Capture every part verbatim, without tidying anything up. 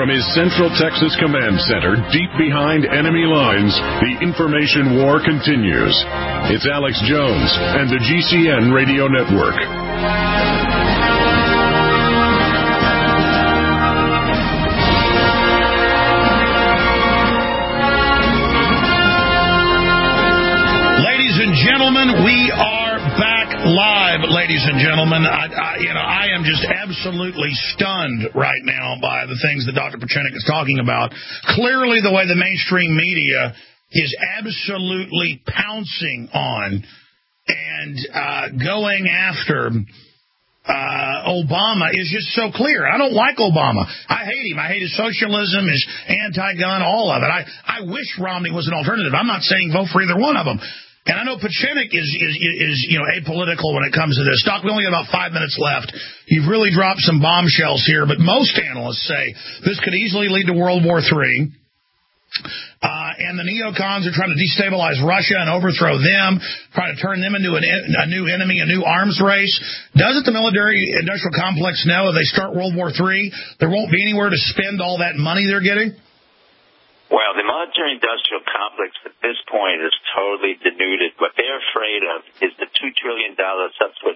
From his Central Texas Command Center, deep behind enemy lines, the information war continues. It's Alex Jones and the G C N Radio Network. Ladies and gentlemen, we are back live, ladies and gentlemen. I, I, you know, I am just absolutely stunned right now by the things that Doctor Pieczenik is talking about. Clearly, the way the mainstream media is absolutely pouncing on and uh, going after uh, Obama is just so clear. I don't like Obama. I hate him. I hate his socialism, his anti-gun, all of it. I, I wish Romney was an alternative. I'm not saying vote for either one of them. And I know Pieczenik is, is, is, you know, apolitical when it comes to this. Doc, we only have about five minutes left. You've really dropped some bombshells here, but most analysts say this could easily lead to World War Three. Uh, and the neocons are trying to destabilize Russia and overthrow them, trying to turn them into an, a new enemy, a new arms race. Doesn't the military-industrial complex know if they start World War Three, there won't be anywhere to spend all that money they're getting? Well, the military-industrial complex at this point is totally denuded. What they're afraid of is the two trillion dollars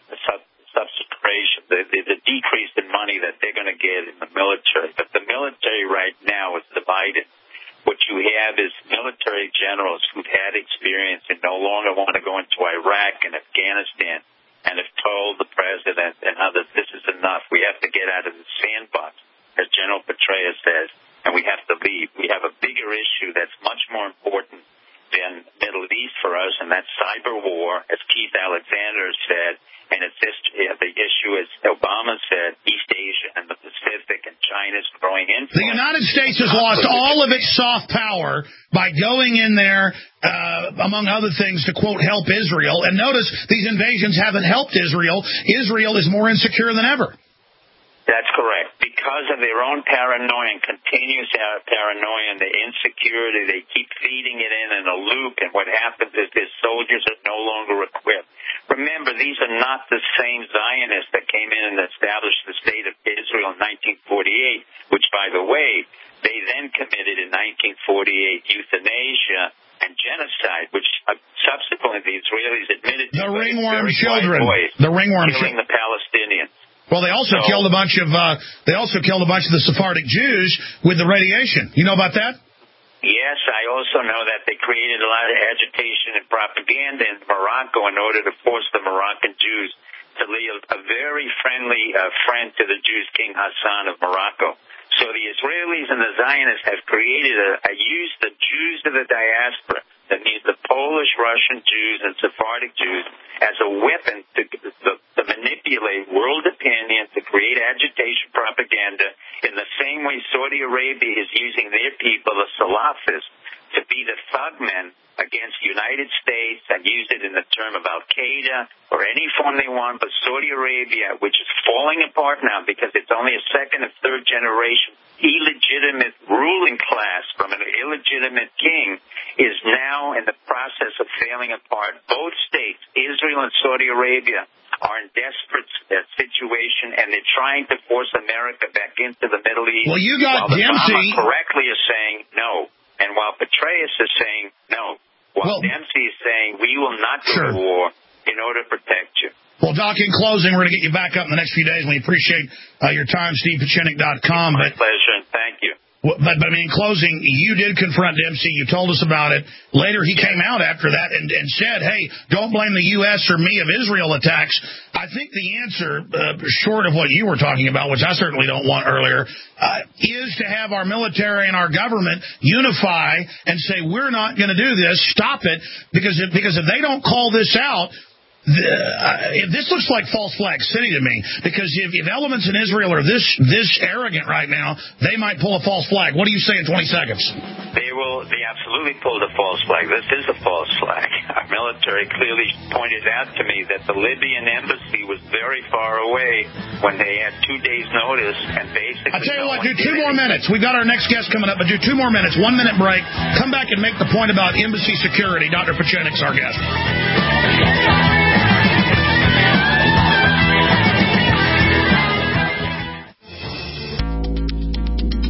substitution, the, the, the decrease in money that they're going to get in the military. But the military right now is divided. What you have is military generals who've had experience and no longer want to go into Iraq and Afghanistan and have told the president and others, this is enough. We have to get out of the sandbox, as General Petraeus says. And we have to leave. We have a bigger issue that's much more important than Middle East for us, and that's cyber war, as Keith Alexander said. And it's this, the issue, as Obama said, East Asia and the Pacific and China's growing influence. The United States has lost all of its soft power by going in there, uh, among other things, to, quote, help Israel. And notice these invasions haven't helped Israel. Israel is more insecure than ever. That's correct. Because of their own paranoia and continuous paranoia and the insecurity, they keep feeding it in in a loop, and what happens is their soldiers are no longer equipped. Remember, these are not the same Zionists that came in and established the state of Israel in nineteen forty-eight, which, by the way, they then committed in nineteen forty-eight euthanasia and genocide, which uh, subsequently the Israelis admitted to. The ringworm children. The ringworm killing the Palestinians. Well, they also so, killed a bunch of uh, they also killed a bunch of the Sephardic Jews with the radiation. You know about that? Yes, I also know that they created a lot of agitation and propaganda in Morocco in order to force the Moroccan Jews to leave a very friendly uh, friend to the Jews, King Hassan of Morocco. So the Israelis and the Zionists have created a, a use the Jews of the diaspora, that means the Polish, Russian Jews, and Sephardic Jews, as a weapon to, to, to manipulate world opinion, to create agitation propaganda, in the same way Saudi Arabia is using their people, the Salafists, to be the thugmen against the United States and use it in the term of Al-Qaeda or any form they want. But Saudi Arabia, which is falling apart now because it's only a second and third generation illegitimate ruling class from an illegitimate king, is now in the process of failing apart. Both states, Israel and Saudi Arabia, are in desperate uh, situation, and they're trying to force America back into the Middle East. Well, you got while Dempsey. Obama correctly is saying no, and while Petraeus is saying no, while well, Dempsey is saying we will not go sure. to war in order to protect you. Well, Doc, in closing, we're going to get you back up in the next few days. We appreciate uh, your time, Steve Pieczenik dot com. My but, pleasure, and thank you. Well, but, but, I mean, in closing, you did confront Dempsey. You told us about it. Later, he came out after that and, and said, hey, don't blame the U S or me of Israel attacks. I think the answer, uh, short of what you were talking about, which I certainly don't want earlier, uh, is to have our military and our government unify and say, we're not going to do this. Stop it. Because if, because if they don't call this out, The, uh, this looks like false flag city to me, because if, if elements in Israel are this this arrogant right now, they might pull a false flag. What do you say in twenty seconds? They will. They absolutely pulled a false flag. This is a false flag. Our military clearly pointed out to me that the Libyan embassy was very far away when they had two days' notice, and basically. I tell you no what, do two anything. more minutes. We've got our next guest coming up, but do two more minutes. One minute break. Come back and make the point about embassy security. Doctor Pieczenik's our guest.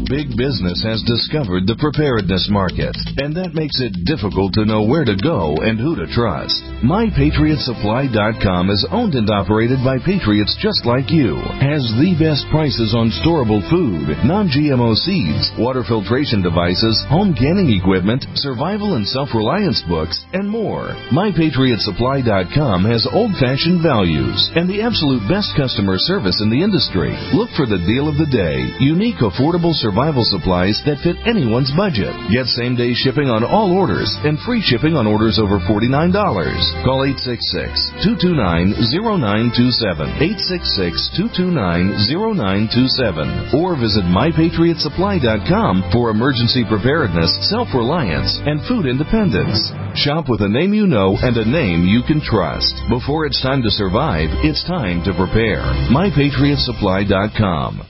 big business has discovered the preparedness market, and that makes it difficult to know where to go and who to trust. My Patriot Supply dot com is owned and operated by patriots just like you, has the best prices on storable food, non-G M O seeds, water filtration devices, home canning equipment, survival and self-reliance books, and more. My Patriot Supply dot com has old-fashioned values and the absolute best customer service in the industry. Look for the deal of the day, unique, affordable survival supplies that fit anyone's budget. Get same-day shipping on all orders and free shipping on orders over forty-nine dollars. Call eight six six, two two nine, zero nine two seven, eight six six, two two nine, zero nine two seven, or visit My Patriot Supply dot com for emergency preparedness, self-reliance, and food independence. Shop with a name you know and a name you can trust. Before it's time to survive, it's time to prepare. My Patriot Supply dot com.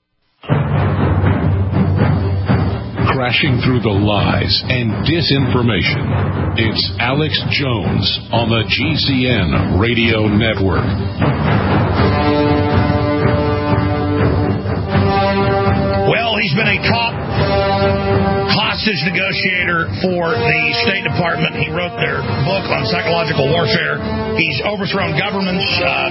Crashing through the lies and disinformation. It's Alex Jones on the G C N Radio Network. Well, he's been a top hostage negotiator for the State Department. He wrote their book on psychological warfare. He's overthrown governments.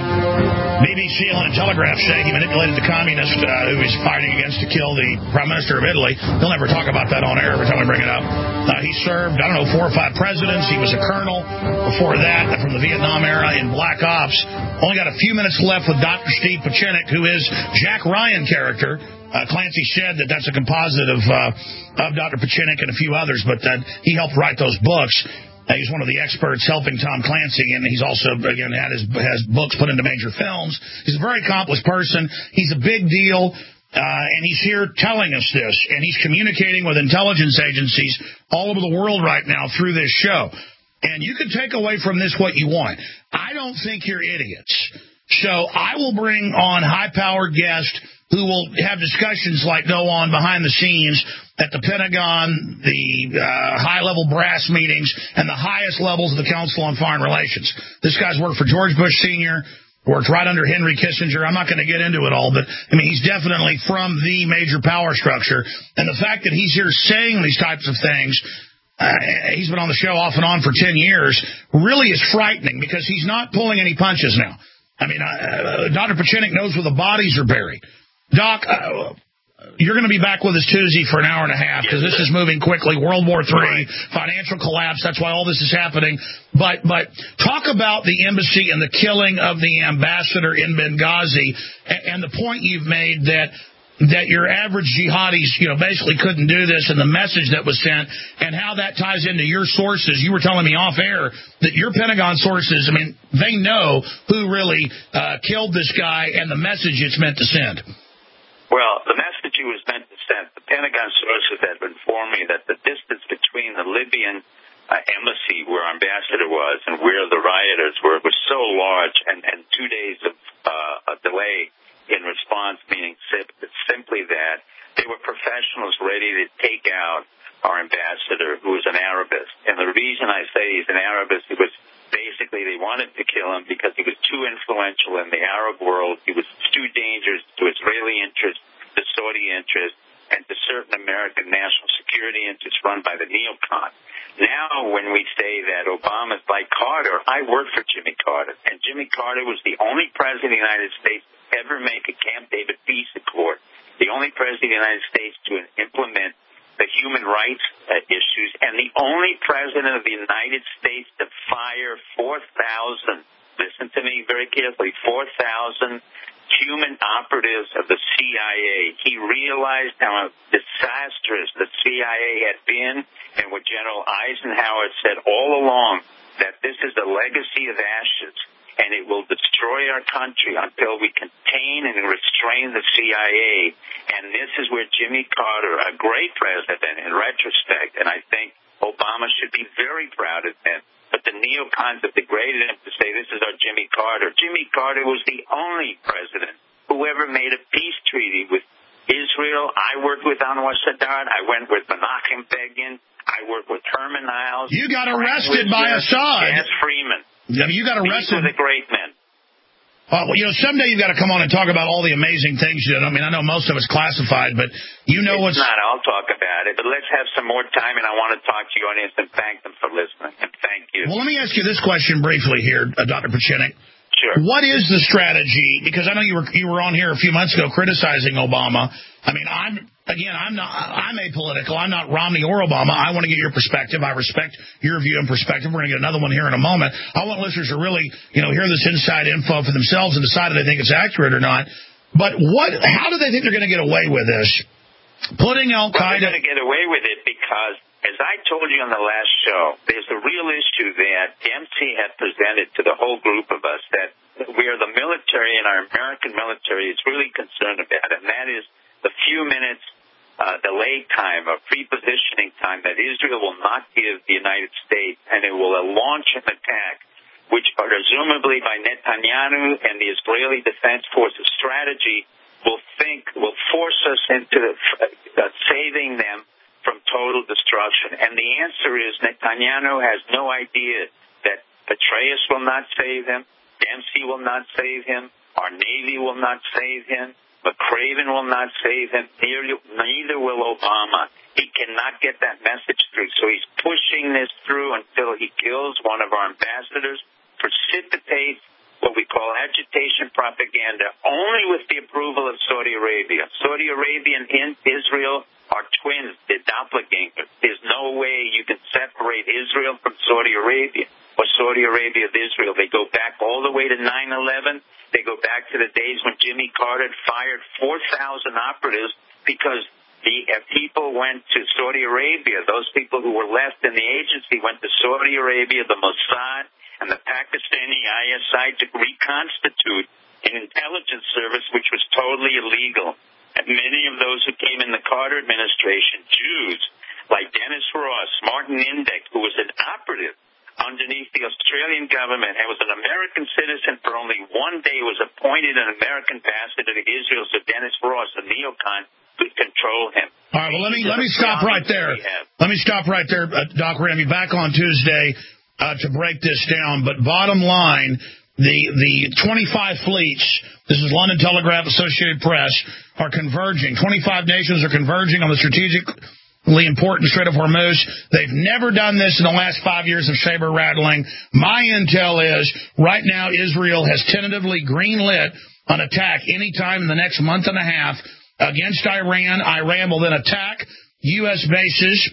Uh, B B C and Telegraph say he manipulated the communist uh, who he's fighting against to kill the Prime Minister of Italy. He'll never talk about that on air every time we bring it up. Uh, he served, I don't know, four or five presidents. He was a colonel before that from the Vietnam era in Black Ops. Only got a few minutes left with Doctor Steve Pieczenik, who is Jack Ryan character. Uh, Clancy said that that's a composite of uh, of Doctor Pieczenik and a few others, but uh, he helped write those books. Uh, he's one of the experts helping Tom Clancy, and he's also, again, had his has books put into major films. He's a very accomplished person. He's a big deal, uh, and he's here telling us this, and he's communicating with intelligence agencies all over the world right now through this show. And you can take away from this what you want. I don't think you're idiots. So I will bring on high-powered guests who will have discussions like go on behind the scenes at the Pentagon, the uh, high-level brass meetings, and the highest levels of the Council on Foreign Relations. This guy's worked for George Bush Senior, worked right under Henry Kissinger. I'm not going to get into it all, but, I mean, he's definitely from the major power structure. And the fact that he's here saying these types of things, uh, he's been on the show off and on for ten years, really is frightening because he's not pulling any punches now. I mean, uh, Doctor Pieczenik knows where the bodies are buried. Doc, uh, you're going to be back with us Tuesday for an hour and a half because this is moving quickly. World War Three, financial collapse. That's why all this is happening. But but talk about the embassy and the killing of the ambassador in Benghazi and, and the point you've made that that your average jihadis, you know, basically couldn't do this, and the message that was sent, and how that ties into your sources. You were telling me off air that your Pentagon sources, I mean, they know who really uh, killed this guy and the message it's meant to send. Well, the message he was meant to send, the Pentagon sources had informed me that the distance between the Libyan uh, embassy where our ambassador was and where the rioters were was so large, and, and two days of uh, a delay in response, meaning simply that they were professionals ready to take out our ambassador, who was an Arabist. And the reason I say he's an Arabist, it was basically they wanted to kill him because he was too influential in the Arab world. He was too dangerous to Israeli interests, to Saudi interests, and to certain American national security interests run by the neocons. Now, when we say that Obama's like Carter, I worked for Jimmy Carter, and Jimmy Carter was the only president of the United States to ever make a Camp David peace accord, the only president of the United States to implement the human rights uh, issues, and the only president of the United States to fire four thousand, listen to me very carefully, four thousand human operatives of the C I A. He realized how disastrous the C I A had been, and what General Eisenhower said all along, that this is a legacy of ashes, and it will destroy our country until we contain and restrain the C I A. And this is where Jimmy Carter, a great president in retrospect, and I think Obama should be very proud of him, but the neocons have degraded him to say this is our Jimmy Carter. Jimmy Carter was the only president who ever made a peace treaty with Israel. I worked with Anwar Sadat. I went with Menachem Begin. I worked with Herman Niles. You got arrested by Assad. Gas Freeman. I mean, you got arrested. These were the great men. Uh, well, you know, someday you've got to come on and talk about all the amazing things you did. I mean, I know most of it's classified, but you know it's what's... not. I'll talk about it, but let's have some more time, and I want to talk to your audience and thank them for listening. And thank you. Well, let me ask you this question briefly here, uh, Doctor Pieczenik. Sure. What is the strategy? Because I know you were you were on here a few months ago criticizing Obama. I mean, I'm again, I'm not I'm apolitical. I'm not Romney or Obama. I want to get your perspective. I respect your view and perspective. We're going to get another one here in a moment. I want listeners to really, you know, hear this inside info for themselves and decide if they think it's accurate or not. But what? How do they think they're going to get away with this? Putting Al Qaeda. Well, they're going to get away with it because, as I told you on the last show, there's a real issue that Dempsey had presented to the whole group of us that we are the military and our American military is really concerned about, and that is the few minutes uh, delay time or pre-positioning time that Israel will not give the United States, and it will launch an attack, which presumably by Netanyahu and the Israeli Defense Forces strategy will think, will force us into uh, saving them from total destruction. And the answer is Netanyahu has no idea that Petraeus will not save him, Dempsey will not save him, our Navy will not save him, McRaven will not save him, neither will Obama. He cannot get that message through, so he's pushing this through until he kills one of our ambassadors, precipitates what we call agitation propaganda, only with the approval of Saudi Arabia. Saudi Arabia and Israel are twins, they're doppelgangers. There's no way you can separate Israel from Saudi Arabia or Saudi Arabia of Israel. They go back all the way to nine eleven. They go back to the days when Jimmy Carter fired four thousand operatives because the uh, people went to Saudi Arabia. Those people who were left in the agency went to Saudi Arabia, the Mossad, and the Pakistani I S I to reconstitute an intelligence service which was totally illegal. And many of those who came in the Carter administration, Jews, like Dennis Ross, Martin Indyk, who was an operative underneath the Australian government and was an American citizen for only one day, was appointed an American ambassador to Israel, so Dennis Ross, a neocon, could control him. All right, well, let me let me stop right there. Let me stop right there, uh, Doc. We're going to be back on Tuesday uh, to break this down. But bottom line, the the twenty-five fleets, this is London Telegraph, Associated Press, are converging. twenty-five nations are converging on the strategically important Strait of Hormuz. They've never done this in the last five years of saber rattling. My intel is right now Israel has tentatively greenlit an attack anytime in the next month and a half against Iran. Iran will then attack U S bases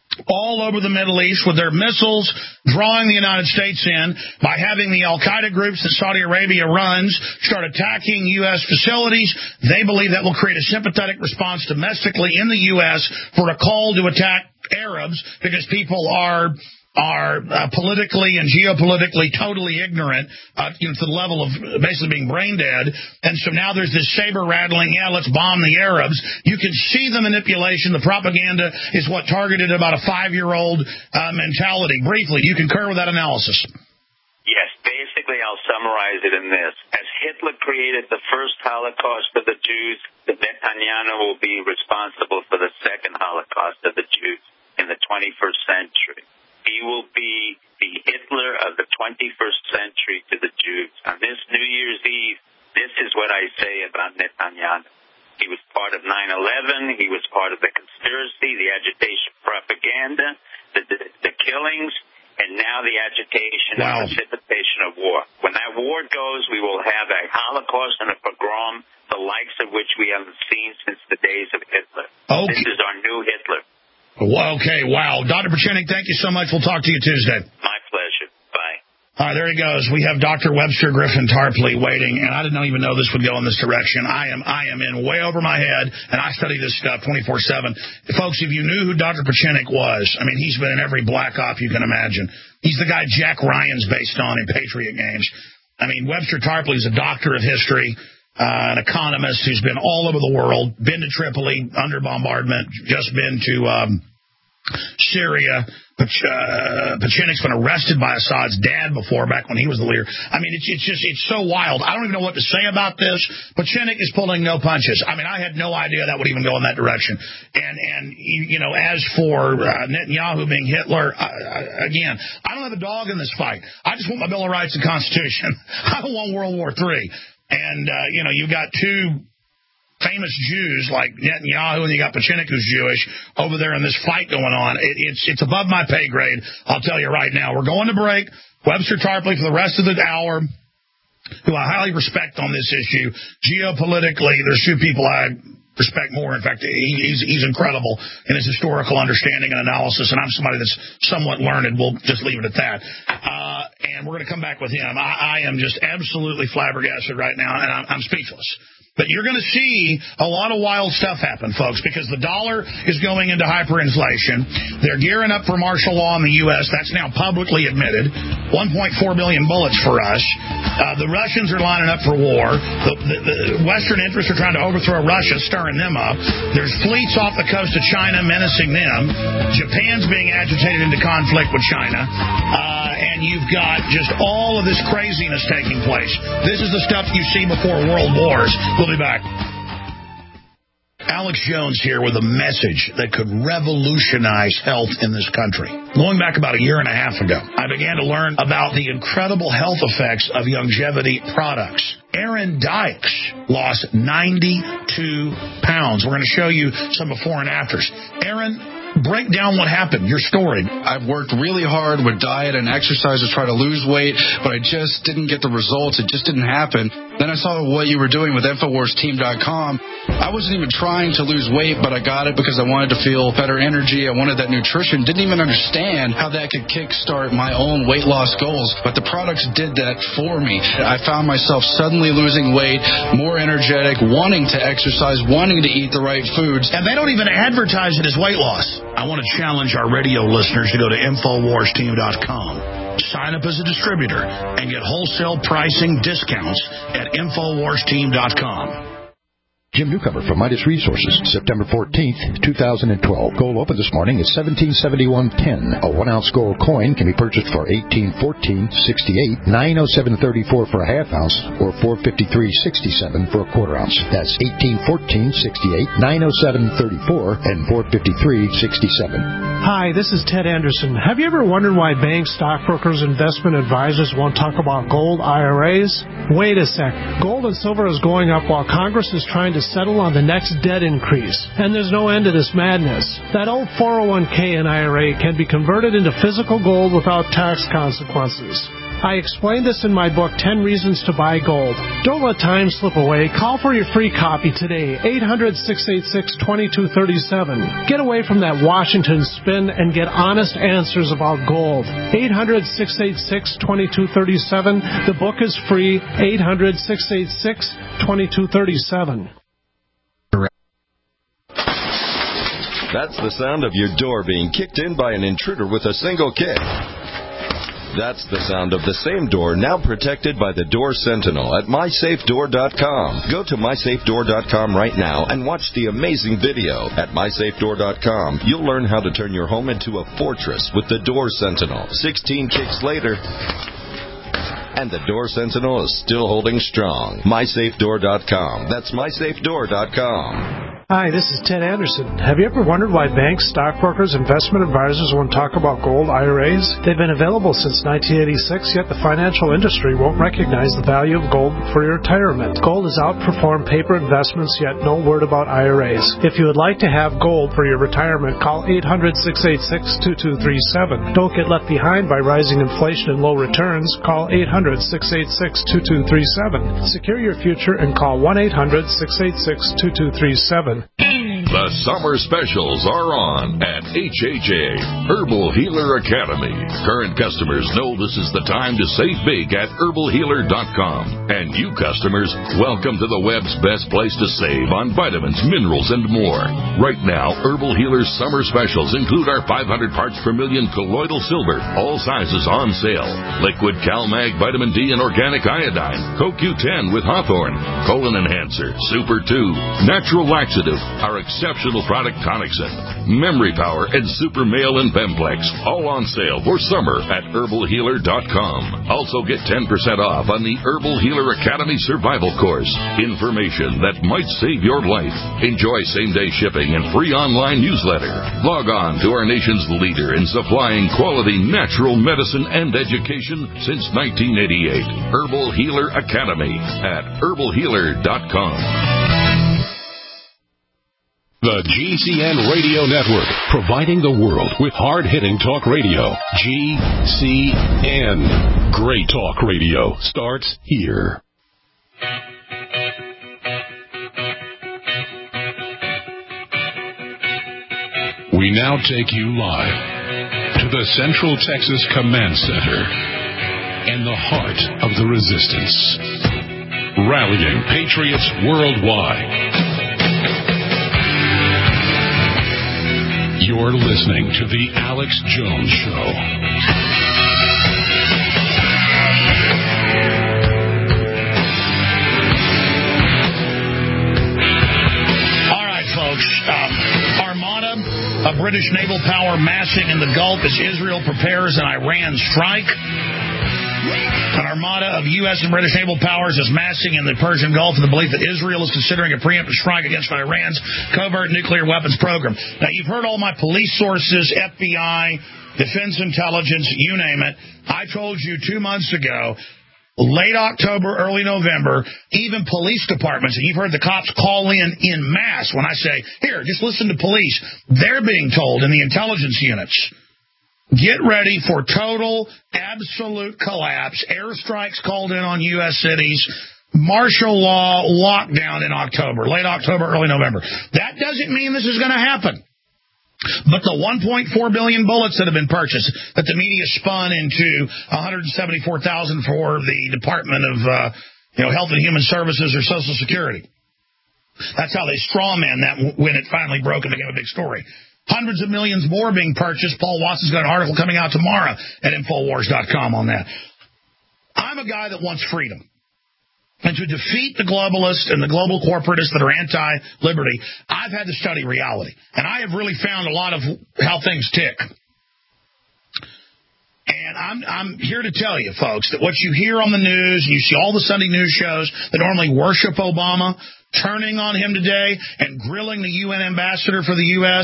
all over the Middle East with their missiles, drawing the United States in by having the al-Qaeda groups that Saudi Arabia runs start attacking U S facilities. They believe that will create a sympathetic response domestically in the U S for a call to attack Arabs because people are are uh, politically and geopolitically totally ignorant, uh, you know, to the level of basically being brain dead. And so now there's this saber-rattling, yeah, let's bomb the Arabs. You can see the manipulation. The propaganda is what targeted about a five-year-old uh, mentality. Briefly, do you concur with that analysis? Yes, basically I'll summarize it in this. As Hitler created the first Holocaust of the Jews, Netanyahu will be responsible for the second Holocaust of the Jews in the twenty-first century. He will be the Hitler of the twenty-first century to the Jews. On this New Year's Eve, this is what I say about Netanyahu. He was part of nine eleven. He was part of the conspiracy, the agitation propaganda, the, the, the killings, and now the agitation wow. and precipitation of war. When that war goes, we will have a Holocaust and a pogrom, the likes of which we haven't seen since the days of Hitler. Okay. This is our new Hitler. Okay, wow. Doctor Pieczenik, thank you so much. We'll talk to you Tuesday. My pleasure. Bye. All right, there he goes. We have Doctor Webster Griffin Tarpley waiting, and I didn't even know this would go in this direction. I am I am in way over my head, and I study this stuff twenty-four seven. Folks, if you knew who Doctor Pieczenik was, I mean, he's been in every black op you can imagine. He's the guy Jack Ryan's based on in Patriot Games. I mean, Webster Tarpley is a doctor of history, uh, an economist who's been all over the world, been to Tripoli under bombardment, just been to um, Syria. Uh, Pachinik's been arrested by Assad's dad before, back when he was the leader. I mean, it's, it's just, it's so wild. I don't even know what to say about this. Pachinik is pulling no punches. I mean, I had no idea that would even go in that direction. And, and you know, as for uh, Netanyahu being Hitler, uh, again, I don't have a dog in this fight. I just want my Bill of Rights and Constitution. I don't want World War Three. And, uh, you know, you've got two famous Jews like Netanyahu, and you got Pachinik, who's Jewish, over there in this fight going on. It, it's it's above my pay grade, I'll tell you right now. We're going to break. Webster Tarpley for the rest of the hour, who I highly respect on this issue. Geopolitically, there's two people I respect more. In fact, he, he's, he's incredible in his historical understanding and analysis, and I'm somebody that's somewhat learned. We'll just leave it at that. Uh, and we're going to come back with him. I, I am just absolutely flabbergasted right now, and I'm, I'm speechless. But you're going to see a lot of wild stuff happen, folks, because the dollar is going into hyperinflation. They're gearing up for martial law in the U S. That's now publicly admitted. one point four billion bullets for us. Uh, the Russians are lining up for war. The, the, the Western interests are trying to overthrow Russia, stirring them up. There's fleets off the coast of China menacing them. Japan's being agitated into conflict with China. Uh, and you've got just all of this craziness taking place. This is the stuff you see before world wars. We'll be back. Alex Jones here with a message that could revolutionize health in this country. Going back about a year and a half ago, I began to learn about the incredible health effects of longevity products. Aaron Dykes lost ninety-two pounds. We're going to show you some before and afters. Aaron, break down what happened, your story. I've worked really hard with diet and exercise to try to lose weight, but I just didn't get the results. It just didn't happen. Then I saw what you were doing with Infowars Team dot com. I wasn't even trying to lose weight, but I got it because I wanted to feel better energy. I wanted that nutrition. Didn't even understand how that could kickstart my own weight loss goals, but the products did that for me. I found myself suddenly losing weight, more energetic, wanting to exercise, wanting to eat the right foods. And they don't even advertise it as weight loss. I want to challenge our radio listeners to go to Infowars Team dot com. Sign up as a distributor and get wholesale pricing discounts at Infowars Team dot com. Jim Newcomer from Midas Resources, September fourteenth, two thousand twelve. Gold opened this morning at seventeen seventy-one ten. A one-ounce gold coin can be purchased for eighteen fourteen sixty-eight, nine oh seven thirty-four for a half ounce, or four fifty-three sixty-seven for a quarter ounce. That's eighteen fourteen sixty-eight, nine oh seven thirty-four, and four fifty-three sixty-seven. Hi, this is Ted Anderson. Have you ever wondered why banks, stockbrokers, investment advisors won't talk about gold I R As? Wait a sec. Gold and silver is going up while Congress is trying to settle on the next debt increase. And there's no end to this madness. That old four oh one k and I R A can be converted into physical gold without tax consequences. I explained this in my book, ten Reasons to Buy Gold. Don't let time slip away. Call for your free copy today, eight hundred, six eight six, two two three seven. Get away from that Washington spin and get honest answers about gold. eight hundred, six eight six, two two three seven. The book is free, eight hundred, six eight six, two two three seven. That's the sound of your door being kicked in by an intruder with a single kick. That's the sound of the same door now protected by the Door Sentinel at my safe door dot com. Go to my safe door dot com right now and watch the amazing video. At my safe door dot com, you'll learn how to turn your home into a fortress with the Door Sentinel. sixteen kicks later, and the Door Sentinel is still holding strong. my safe door dot com. That's my safe door dot com. Hi, this is Ted Anderson. Have you ever wondered why banks, stockbrokers, investment advisors won't talk about gold I R As? They've been available since nineteen eighty-six, yet the financial industry won't recognize the value of gold for your retirement. Gold has outperformed paper investments, yet no word about I R As. If you would like to have gold for your retirement, call eight hundred, six eight six, two two three seven. Don't get left behind by rising inflation and low returns. Call eight hundred, six eight six, two two three seven. Secure your future and call one eight hundred, six eight six, two two three seven. The summer specials are on at H H A, Herbal Healer Academy. Current customers know this is the time to save big at herbal healer dot com. And you customers, welcome to the web's best place to save on vitamins, minerals, and more. Right now, Herbal Healer's summer specials include our five hundred parts per million colloidal silver, all sizes on sale. Liquid CalMag Vitamin D and Organic Iodine, Co Q ten with Hawthorne, Colon Enhancer, Super two, Natural Laxative, our exceptional exceptional product Tonicsyn, Memory Power, and Super Male and Bemplex, all on sale for summer at herbal healer dot com. Also get ten percent off on the Herbal Healer Academy Survival Course. Information that might save your life. Enjoy same-day shipping and free online newsletter. Log on to our nation's leader in supplying quality natural medicine and education since nineteen eighty-eight. Herbal Healer Academy at herbal healer dot com. The G C N Radio Network, providing the world with hard-hitting talk radio. G C N. Great talk radio starts here. We now take you live to the Central Texas Command Center and the heart of the resistance. Rallying patriots worldwide. You're listening to The Alex Jones Show. All right, folks. Um, Armada, a British naval power massing in the Gulf as Israel prepares an Iran strike. An armada of U S and British naval powers is massing in the Persian Gulf in the belief that Israel is considering a preemptive strike against Iran's covert nuclear weapons program. Now, you've heard all my police sources, F B I, Defense Intelligence, you name it. I told you two months ago, late October, early November, even police departments, and you've heard the cops call in in mass when I say, here, just listen to police. They're being told in the intelligence units, get ready for total, absolute collapse. Airstrikes called in on U S cities. Martial law lockdown in October, late October, early November. That doesn't mean this is going to happen. But the one point four billion bullets that have been purchased, that the media spun into one hundred seventy-four thousand for the Department of uh, you know, Health and Human Services or Social Security. That's how they strawman that when it finally broke and became a big story. Hundreds of millions more being purchased. Paul Watson's got an article coming out tomorrow at Infowars dot com on that. I'm a guy that wants freedom. And to defeat the globalists and the global corporatists that are anti-liberty, I've had to study reality. And I have really found a lot of how things tick. And I'm, I'm here to tell you, folks, that what you hear on the news, and you see all the Sunday news shows that normally worship Obama, turning on him today and grilling the U N ambassador for the U S,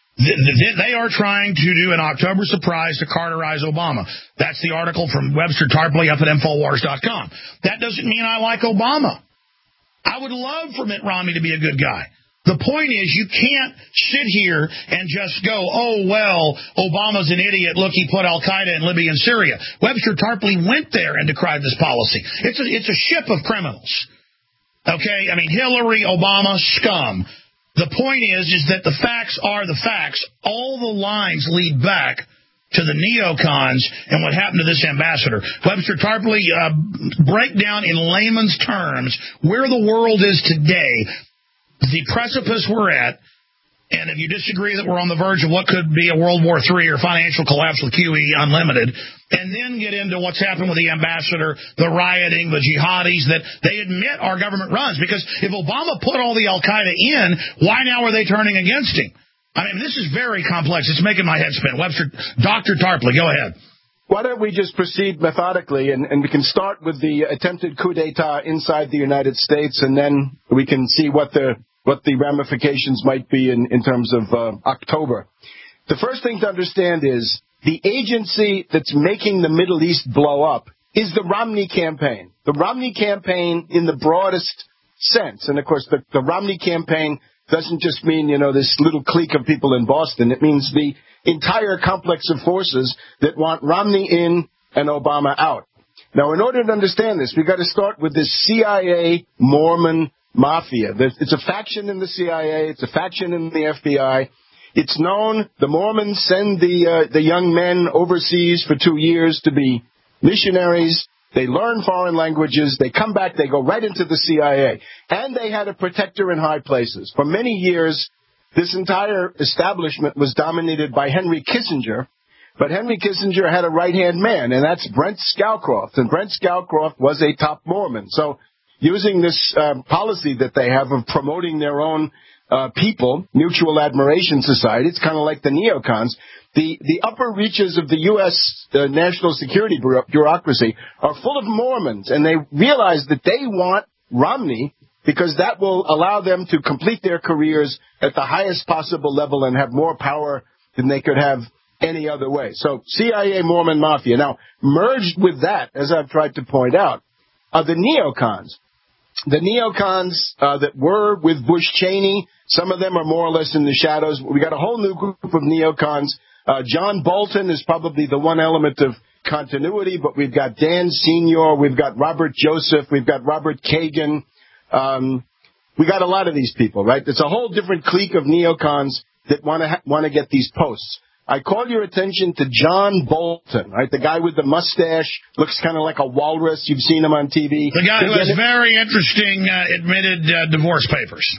they are trying to do an October surprise to Carterize Obama. That's the article from Webster Tarpley up at Infowars dot com. That doesn't mean I like Obama. I would love for Mitt Romney to be a good guy. The point is, you can't sit here and just go, oh, well, Obama's an idiot. Look, he put Al-Qaeda in Libya and Syria. Webster Tarpley went there and decried this policy. It's a, it's a ship of criminals. Okay? I mean, Hillary, Obama, scum. The point is, is that the facts are the facts. All the lines lead back to the neocons and what happened to this ambassador. Webster Tarpley, uh, break down in layman's terms where the world is today, the precipice we're at, and if you disagree that we're on the verge of what could be a World War Three or financial collapse with Q E Unlimited, and then get into what's happened with the ambassador, the rioting, the jihadis that they admit our government runs. Because if Obama put all the Al-Qaeda in, why now are they turning against him? I mean, this is very complex. It's making my head spin. Webster, Doctor Tarpley, go ahead. Why don't we just proceed methodically, and, and we can start with the attempted coup d'etat inside the United States, and then we can see what the what the ramifications might be in, in terms of uh, October. The first thing to understand is the agency that's making the Middle East blow up is the Romney campaign. The Romney campaign in the broadest sense. And, of course, the, the Romney campaign doesn't just mean, you know, this little clique of people in Boston. It means the entire complex of forces that want Romney in and Obama out. Now, in order to understand this, we've got to start with this C I A Mormon mafia. It's a faction in the C I A. It's a faction in the F B I. It's known the Mormons send the uh, the young men overseas for two years to be missionaries. They learn foreign languages. They come back. They go right into the C I A. And they had a protector in high places. For many years, this entire establishment was dominated by Henry Kissinger. But Henry Kissinger had a right-hand man, and that's Brent Scowcroft. And Brent Scowcroft was a top Mormon. So using this uh, policy that they have of promoting their own uh, people, Mutual Admiration Society. It's kind of like the neocons. The, the upper reaches of the U S uh, national security bureaucracy are full of Mormons, and they realize that they want Romney because that will allow them to complete their careers at the highest possible level and have more power than they could have any other way. So C I A, Mormon Mafia. Now, merged with that, as I've tried to point out, are the neocons. The neocons uh, that were with Bush Cheney, some of them are more or less in the shadows. We got a whole new group of neocons. Uh, John Bolton is probably the one element of continuity, but we've got Dan Senior, we've got Robert Joseph, we've got Robert Kagan. Um, we got a lot of these people, right? It's a whole different clique of neocons that want to ha- want to get these posts. I call your attention to John Bolton, right? The guy with the mustache, looks kind of like a walrus. You've seen him on T V. The guy who has very interesting uh, admitted uh, divorce papers.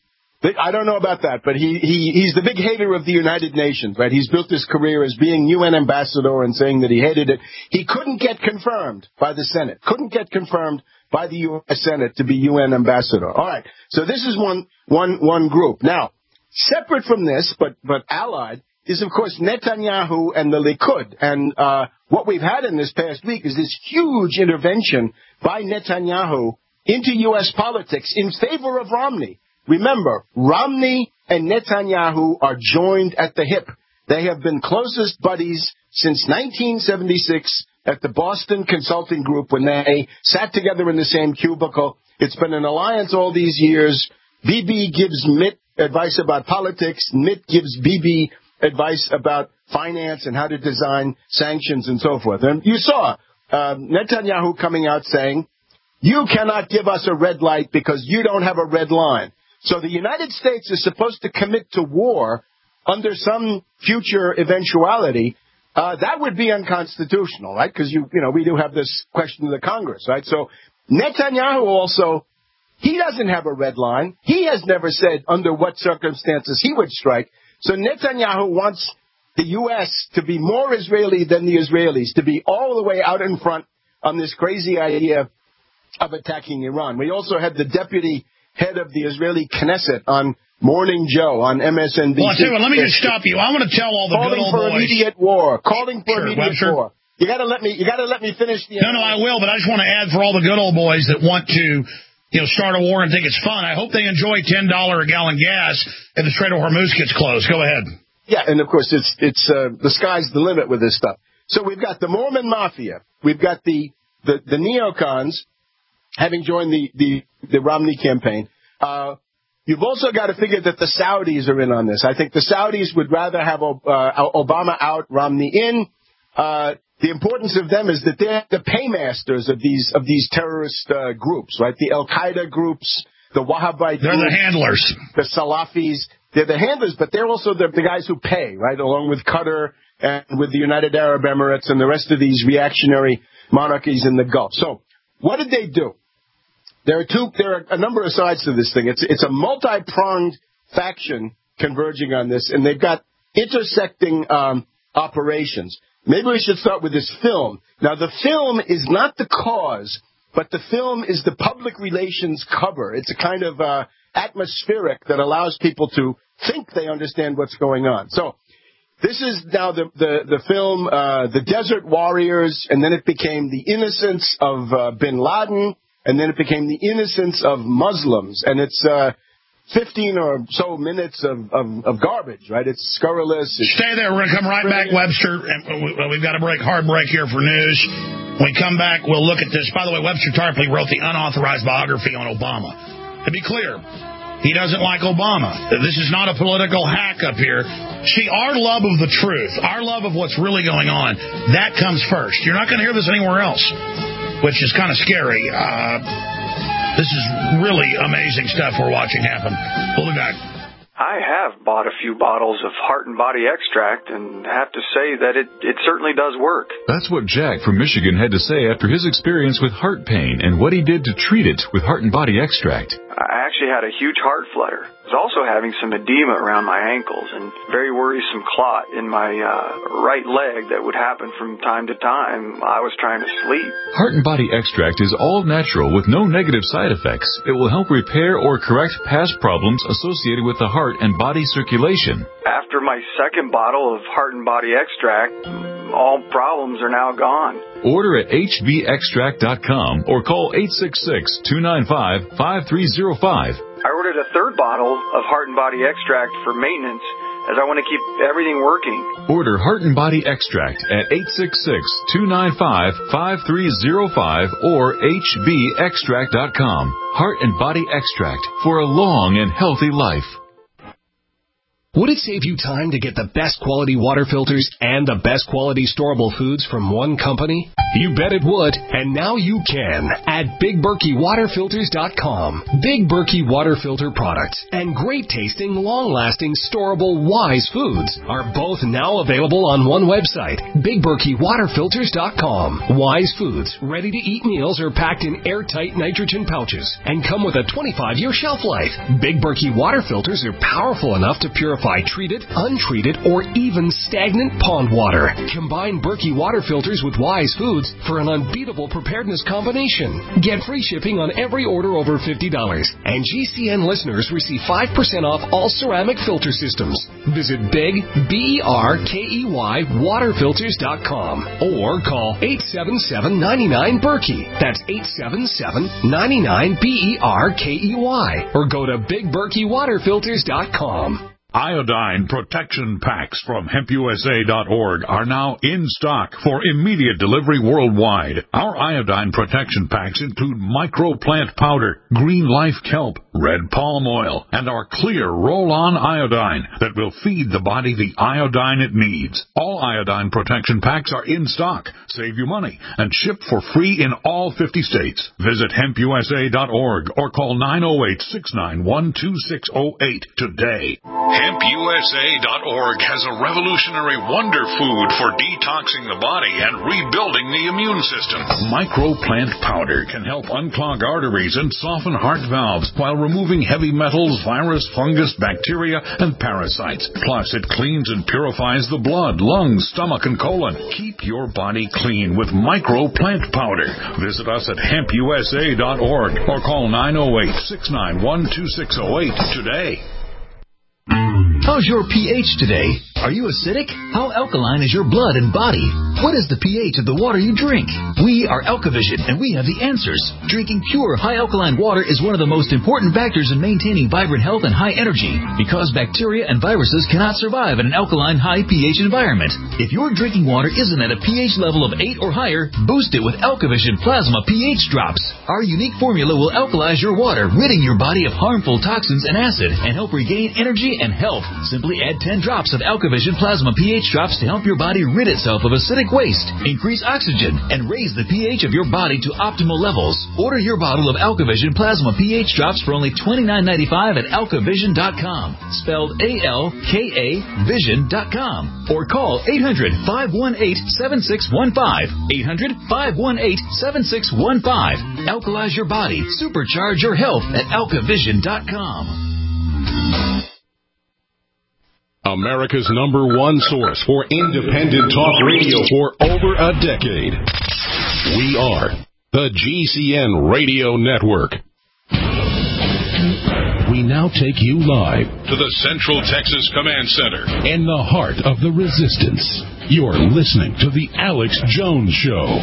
I don't know about that, but he, he he's the big hater of the United Nations, right? He's built his career as being U N ambassador and saying that he hated it. He couldn't get confirmed by the Senate. Couldn't get confirmed by the U S Senate to be U N ambassador. All right. So this is one one one group. Now, separate from this, but but allied, is, of course, Netanyahu and the Likud. And uh what we've had in this past week is this huge intervention by Netanyahu into U S politics in favor of Romney. Remember, Romney and Netanyahu are joined at the hip. They have been closest buddies since nineteen seventy-six at the Boston Consulting Group when they sat together in the same cubicle. It's been an alliance all these years. Bibi gives Mitt advice about politics. Mitt gives Bibi advice about finance and how to design sanctions and so forth. And you saw uh, Netanyahu coming out saying, you cannot give us a red light because you don't have a red line. So the United States is supposed to commit to war under some future eventuality. Uh, that would be unconstitutional, right? Because, you, you know, we do have this question of the Congress, right? So Netanyahu also, he doesn't have a red line. He has never said under what circumstances he would strike. So Netanyahu wants the U S to be more Israeli than the Israelis, to be all the way out in front on this crazy idea of attacking Iran. We also had the deputy head of the Israeli Knesset on Morning Joe on M S N B C. Well, I tell you what, let me just stop you. I want to tell all the calling good old for boys. immediate war. Calling for sure, immediate Webster. war. You got to let me. You got to let me finish the. No, no, I will. But I just want to add for all the good old boys that want to, you know, start a war and think it's fun. I hope they enjoy ten dollar a gallon gas if the Strait of Hormuz gets closed. Go ahead. Yeah, and of course it's it's uh, the sky's the limit with this stuff. So we've got the Mormon Mafia. We've got the the, the neocons having joined the the, the Romney campaign. Uh, You've also got to figure that the Saudis are in on this. I think the Saudis would rather have uh, Obama out, Romney in. Uh, the importance of them is that they're the paymasters of these of these terrorist uh, groups, right? The Al-Qaeda groups, the Wahhabite They're groups, the handlers. The Salafis. They're the handlers, but they're also the, the guys who pay, right, along with Qatar and with the United Arab Emirates and the rest of these reactionary monarchies in the Gulf. So what did they do? There are two. There are a number of sides to this thing. It's it's a multi-pronged faction converging on this, and they've got intersecting um, operations. Maybe we should start with this film. Now, the film is not the cause, but the film is the public relations cover. It's a kind of uh, atmospheric that allows people to think they understand what's going on. So this is now the the, the film, uh, The Desert Warriors, and then it became The Innocence of uh, Bin Laden. And then it became The Innocence of Muslims. And it's uh, fifteen or so minutes of, of, of garbage, right? It's scurrilous. It's Stay there. We're going to come right back, Webster. And we've got a break, hard break here for news. When we come back, we'll look at this. By the way, Webster Tarpley wrote the unauthorized biography on Obama. To be clear, he doesn't like Obama. This is not a political hack up here. See, our love of the truth, our love of what's really going on, that comes first. You're not going to hear this anywhere else, which is kind of scary. Uh, this is really amazing stuff we're watching happen. We'll be back. I have bought a few bottles of Heart and Body Extract and have to say that it, it certainly does work. That's what Jack from Michigan had to say after his experience with heart pain and what he did to treat it with Heart and Body Extract. I actually had a huge heart flutter. I was also having some edema around my ankles and very worrisome clot in my uh, right leg that would happen from time to time. I was trying to sleep. Heart and Body Extract is all natural with no negative side effects. It will help repair or correct past problems associated with the heart and body circulation. After my second bottle of Heart and Body Extract, all problems are now gone. Order at H B extract dot com or call eight six six, two nine five, five three zero five. I ordered a third bottle of Heart and Body Extract for maintenance, as I want to keep everything working. Order Heart and Body Extract at eight six six, two nine five, five three zero five or H B extract dot com. Heart and Body Extract for a long and healthy life. Would it save you time to get the best quality water filters and the best quality storable foods from one company? You bet it would, and now you can at Big Berkey Water Filters dot com. Big Berkey Water Filter products and great tasting, long-lasting, storable Wise foods are both now available on one website, Big Berkey Water Filters dot com. Wise foods, ready-to-eat meals are packed in airtight nitrogen pouches and come with a twenty-five year shelf life. Big Berkey Water Filters are powerful enough to purify treated, untreated, or even stagnant pond water. Combine Berkey water filters with Wise foods for an unbeatable preparedness combination. Get free shipping on every order over fifty dollars. And G C N listeners receive five percent off all ceramic filter systems. Visit Big, B E R K E Y, water filters dot com or call eight seven seven, nine nine, Berkey. That's eight seven seven, nine nine, B E R K E Y. Or go to Big Berkey Water Filters dot com. Iodine protection packs from hemp U S A dot org are now in stock for immediate delivery worldwide. Our iodine protection packs include microplant powder, green life kelp, red palm oil, and our clear roll-on iodine that will feed the body the iodine it needs. All iodine protection packs are in stock, save you money, and ship for free in all fifty states. Visit hemp U S A dot org or call nine oh eight, six nine one, two six oh eight today. hemp U S A dot org has a revolutionary wonder food for detoxing the body and rebuilding the immune system. Microplant powder can help unclog arteries and soften heart valves while removing heavy metals, virus, fungus, bacteria, and parasites. Plus, it cleans and purifies the blood, lungs, stomach, and colon. Keep your body clean with Microplant powder. Visit us at hemp U S A dot org or call nine oh eight, six nine one, two six oh eight today. How's your pH today? Are you acidic? How alkaline is your blood and body? What is the pH of the water you drink? We are Alkavision, and we have the answers. Drinking pure, high alkaline water is one of the most important factors in maintaining vibrant health and high energy, because bacteria and viruses cannot survive in an alkaline, high pH environment. If your drinking water isn't at a pH level of eight or higher, boost it with Alkavision Plasma pH Drops. Our unique formula will alkalize your water, ridding your body of harmful toxins and acid, and help regain energy and health. Simply add ten drops of Alkavision Plasma pH Drops to help your body rid itself of acidic waste, increase oxygen, and raise the pH of your body to optimal levels. Order your bottle of Alkavision Plasma pH Drops for only twenty-nine ninety-five at alkavision dot com, spelled A L K A vision dot com, or call eight hundred, five one eight, seven six one five, eight hundred, five one eight, seven six one five. Alkalize your body, supercharge your health at alkavision dot com. America's number one source for independent talk radio for over a decade. We are the G C N Radio Network. We now take you live to the Central Texas Command Center in the heart of the resistance. You're listening to The Alex Jones Show.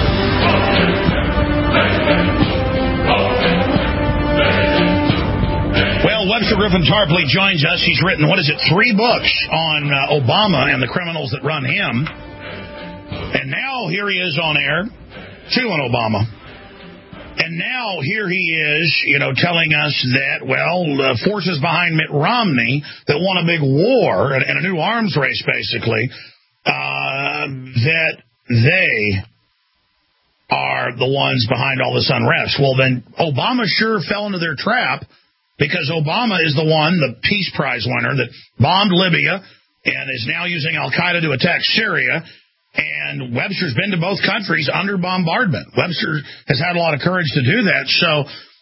Well, Webster Griffin Tarpley joins us. He's written, what is it, three books on uh, Obama and the criminals that run him. And now here he is on air, two on Obama. And now here he is, you know, telling us that, well, uh, forces behind Mitt Romney that want a big war and, and a new arms race, basically, uh, that they are the ones behind all this unrest. Well, then Obama sure fell into their trap, because Obama is the one, the Peace Prize winner, that bombed Libya and is now using al-Qaeda to attack Syria. And Webster's been to both countries under bombardment. Webster has had a lot of courage to do that. So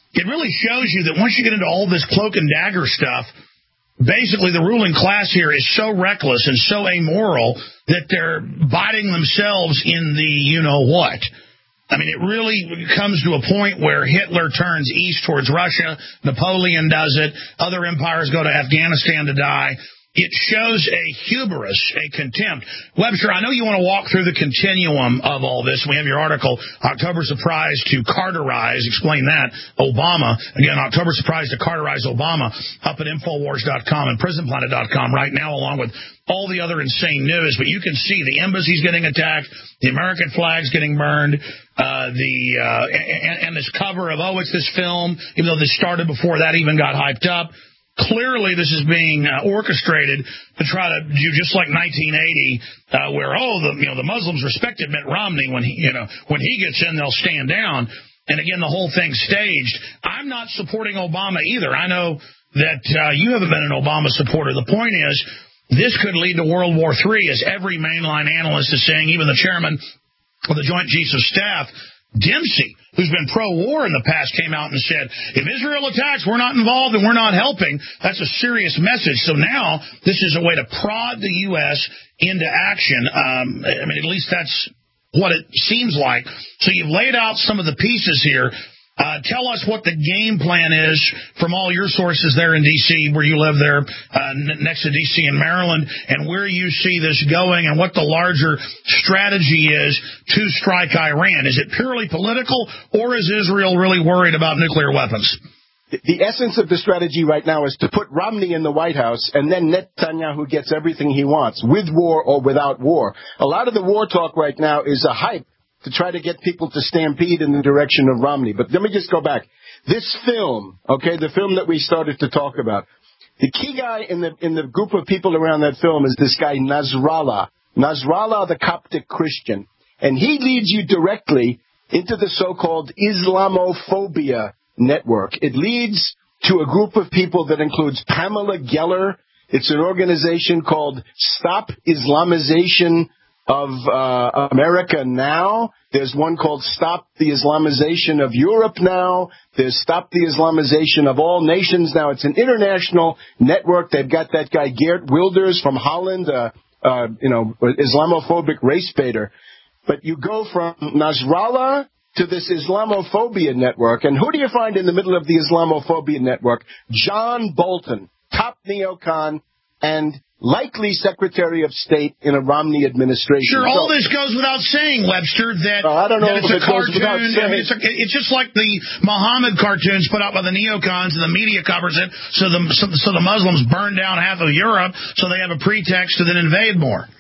it really shows you that once you get into all this cloak and dagger stuff, basically the ruling class here is so reckless and so amoral that they're biting themselves in the you-know-what. I mean, it really comes to a point where Hitler turns east towards Russia, Napoleon does it, other empires go to Afghanistan to die. It shows a hubris, a contempt. Webster, I know you want to walk through the continuum of all this. We have your article, October Surprise to Carterize. Explain that. Obama. Again, October Surprise to Carterize Obama up at Infowars dot com and Prison Planet dot com right now, along with all the other insane news. But you can see the embassy's getting attacked, the American flag's getting burned, uh, the uh, and, and this cover of, oh, it's this film, even though this started before that even got hyped up. Clearly, this is being uh, orchestrated to try to do just like nineteen eighty, uh, where oh, the you know the Muslims respected Mitt Romney when he you know when he gets in, they'll stand down. And again, the whole thing's staged. I'm not supporting Obama either. I know that uh, you haven't been an Obama supporter. The point is, this could lead to World War Three, as every mainline analyst is saying. Even the chairman of the Joint Chiefs of Staff, Dempsey, who's been pro-war in the past, came out and said, if Israel attacks, we're not involved and we're not helping. That's a serious message. So now this is a way to prod the U S into action. Um, I mean, at least that's what it seems like. So you've laid out some of the pieces here. Uh, tell us what the game plan is from all your sources there in D C, where you live there, uh, n- next to D C in Maryland, and where you see this going and what the larger strategy is to strike Iran. Is it purely political, or is Israel really worried about nuclear weapons? The essence of the strategy right now is to put Romney in the White House, and then Netanyahu gets everything he wants, with war or without war. A lot of the war talk right now is a hype to try to get people to stampede in the direction of Romney. But let me just go back. This film, okay, the film that we started to talk about, the key guy in the in the group of people around that film is this guy Nasrallah. Nasrallah, the Coptic Christian. And he leads you directly into the so-called Islamophobia network. It leads to a group of people that includes Pamela Geller. It's an organization called Stop Islamization of uh, America Now. There's one called Stop the Islamization of Europe Now. There's Stop the Islamization of All Nations Now. It's an international network. They've got that guy Geert Wilders from Holland, uh, uh, you know, Islamophobic race baiter. But you go from Nasrallah to this Islamophobia network, and who do you find in the middle of the Islamophobia network? John Bolton, top neocon and likely Secretary of State in a Romney administration. Sure, all so, this goes without saying, Webster, that, uh, I don't know that it's if a it cartoon. Goes without saying. I mean, it's, a, it's just like the Muhammad cartoons put out by the neocons, and the media covers it, so the, so, so the Muslims burn down half of Europe, so they have a pretext to then invade more.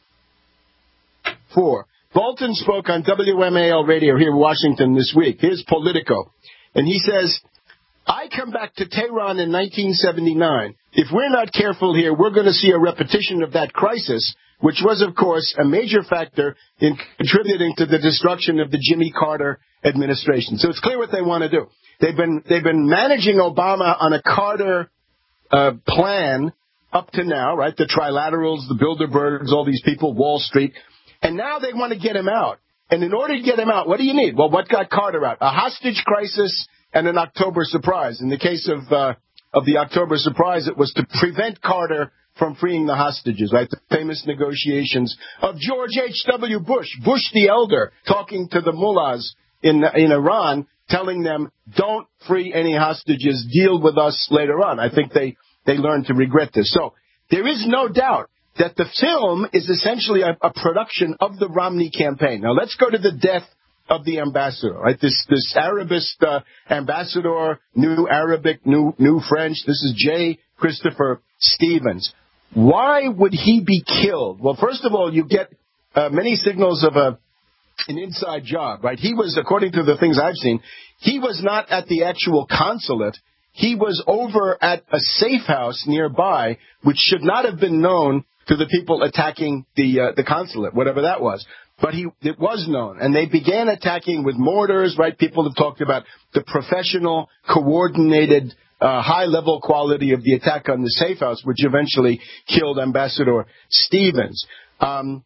Four. Bolton spoke on W M A L radio here in Washington this week. Here's Politico. And he says, I come back to Tehran in nineteen seventy-nine. If we're not careful here, we're going to see a repetition of that crisis, which was, of course, a major factor in contributing to the destruction of the Jimmy Carter administration. So it's clear what they want to do. They've been they've been managing Obama on a Carter uh, plan up to now, right? The trilaterals, the Bilderbergs, all these people, Wall Street. And now they want to get him out. And in order to get him out, what do you need? Well, what got Carter out? A hostage crisis and an October surprise. In the case of uh, of the October surprise, it was to prevent Carter from freeing the hostages, right? The famous negotiations of George H W. Bush, Bush the elder, talking to the mullahs in in Iran, telling them, don't free any hostages, deal with us later on. I think they, they learned to regret this. So there is no doubt that the film is essentially a, a production of the Romney campaign. Now, let's go to the death of the ambassador, right? This this Arabist uh, ambassador, new Arabic, new new French. This is J. Christopher Stevens. Why would he be killed? Well, first of all, you get uh, many signals of a an inside job, right? He was, according to the things I've seen, he was not at the actual consulate. He was over at a safe house nearby, which should not have been known to the people attacking the uh, the consulate, whatever that was. But he it was known, and they began attacking with mortars, right? People have talked about the professional, coordinated, uh, high-level quality of the attack on the safe house, which eventually killed Ambassador Stevens. Um,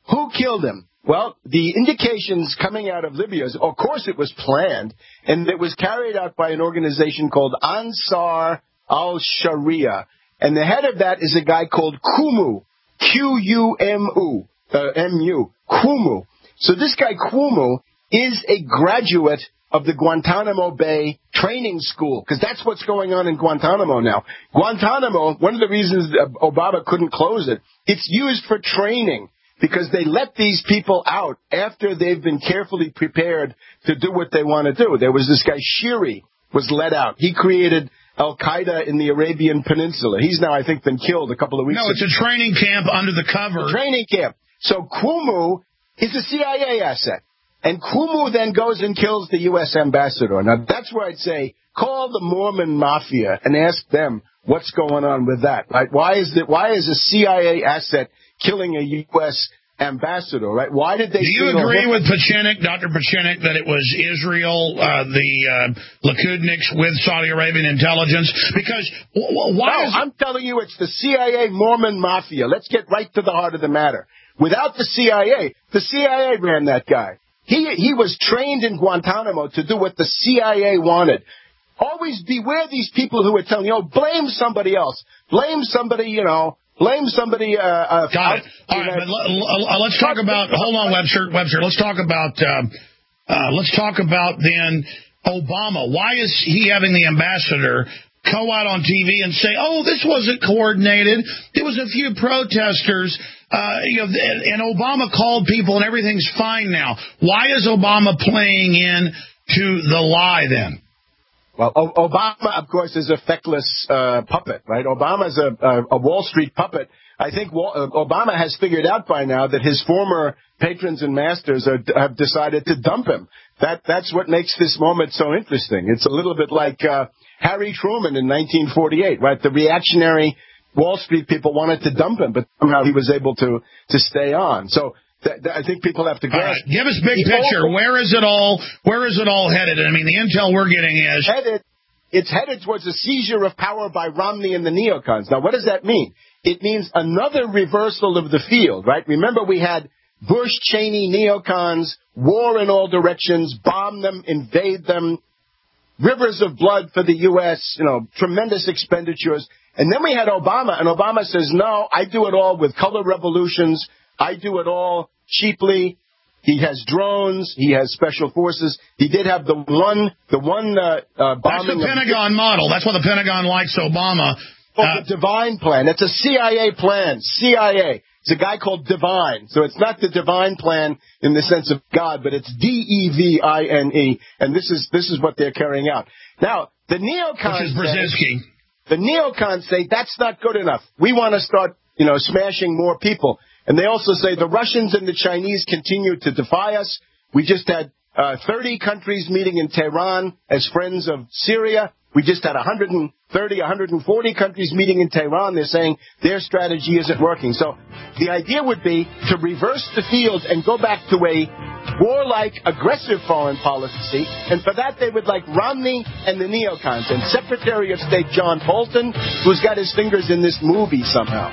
Who killed him? Well, the indications coming out of Libya is, of course, it was planned, and it was carried out by an organization called Ansar al-Sharia. And the head of that is a guy called Kumu, Q U M U, uh, M U, Kumu. So this guy Kumu is a graduate of the Guantanamo Bay training school, because that's what's going on in Guantanamo now. Guantanamo, one of the reasons Obama couldn't close it, it's used for training, because they let these people out after they've been carefully prepared to do what they want to do. There was this guy, Shiri, was let out. He created Al-Qaeda in the Arabian Peninsula. He's now, I think, been killed a couple of weeks ago. No, it's a training camp under the cover. A training camp. So Kumu is a C I A asset. And Kumu then goes and kills the U S ambassador. Now, that's where I'd say, call the Mormon Mafia and ask them what's going on with that. Right? Why is it? Why is a C I A asset killing a U S ambassador? Right? Why did they? Do you agree with Pachinik, Doctor Pachinik, that it was Israel, uh, the uh, Lakudniks with Saudi Arabian intelligence? Because w- why? No, is I'm telling you, it's the C I A Mormon Mafia. Let's get right to the heart of the matter. Without the C I A, the C I A ran that guy. He he was trained in Guantanamo to do what the C I A wanted. Always beware these people who are telling you, oh, blame somebody else. Blame somebody, you know, blame somebody. Uh, uh, Got it. All right, but l- l- let's talk about, hold on, Webster, Webster, let's talk about, uh, uh, let's talk about then Obama. Why is he having the ambassador go out on T V and say, oh, this wasn't coordinated. There was a few protesters. Uh, you know, and Obama called people and everything's fine now. Why is Obama playing in to the lie then? Well, o- Obama, of course, is a feckless uh, puppet, right? Obama's a, a, a Wall Street puppet. I think Wall, uh, Obama has figured out by now that his former patrons and masters are, have decided to dump him. That That's what makes this moment so interesting. It's a little bit like uh, Harry Truman in nineteen forty-eight, right? The reactionary Wall Street people wanted to dump him, but somehow he was able to to stay on. So th- th- I think people have to grasp. All right. Give us big picture. Whole, where is it all? Where is it all headed? I mean, the intel we're getting is headed. It's headed towards a seizure of power by Romney and the neocons. Now, what does that mean? It means another reversal of the field, right? Remember, we had Bush, Cheney, neocons, war in all directions, bomb them, invade them, rivers of blood for the U S, you know, tremendous expenditures. And then we had Obama, and Obama says, no, I do it all with color revolutions. I do it all cheaply. He has drones. He has special forces. He did have the one, the one uh, uh, bombing. That's the Pentagon of, model. That's why the Pentagon likes Obama. Oh, uh, the Divine Plan. That's a C I A plan. C I A. It's a guy called Divine. So it's not the Divine Plan in the sense of God, but it's D E V I N E. And this is this is what they're carrying out. Now, the neocons. Which is Brzezinski. Say, the neocons say that's not good enough. We want to start, you know, smashing more people. And they also say the Russians and the Chinese continue to defy us. We just had uh, thirty countries meeting in Tehran as friends of Syria. We just had one hundred thirty, one hundred forty countries meeting in Tehran. They're saying their strategy isn't working. So the idea would be to reverse the field and go back to a warlike, aggressive foreign policy. And for that, they would like Romney and the neocons and Secretary of State John Bolton, who's got his fingers in this movie somehow.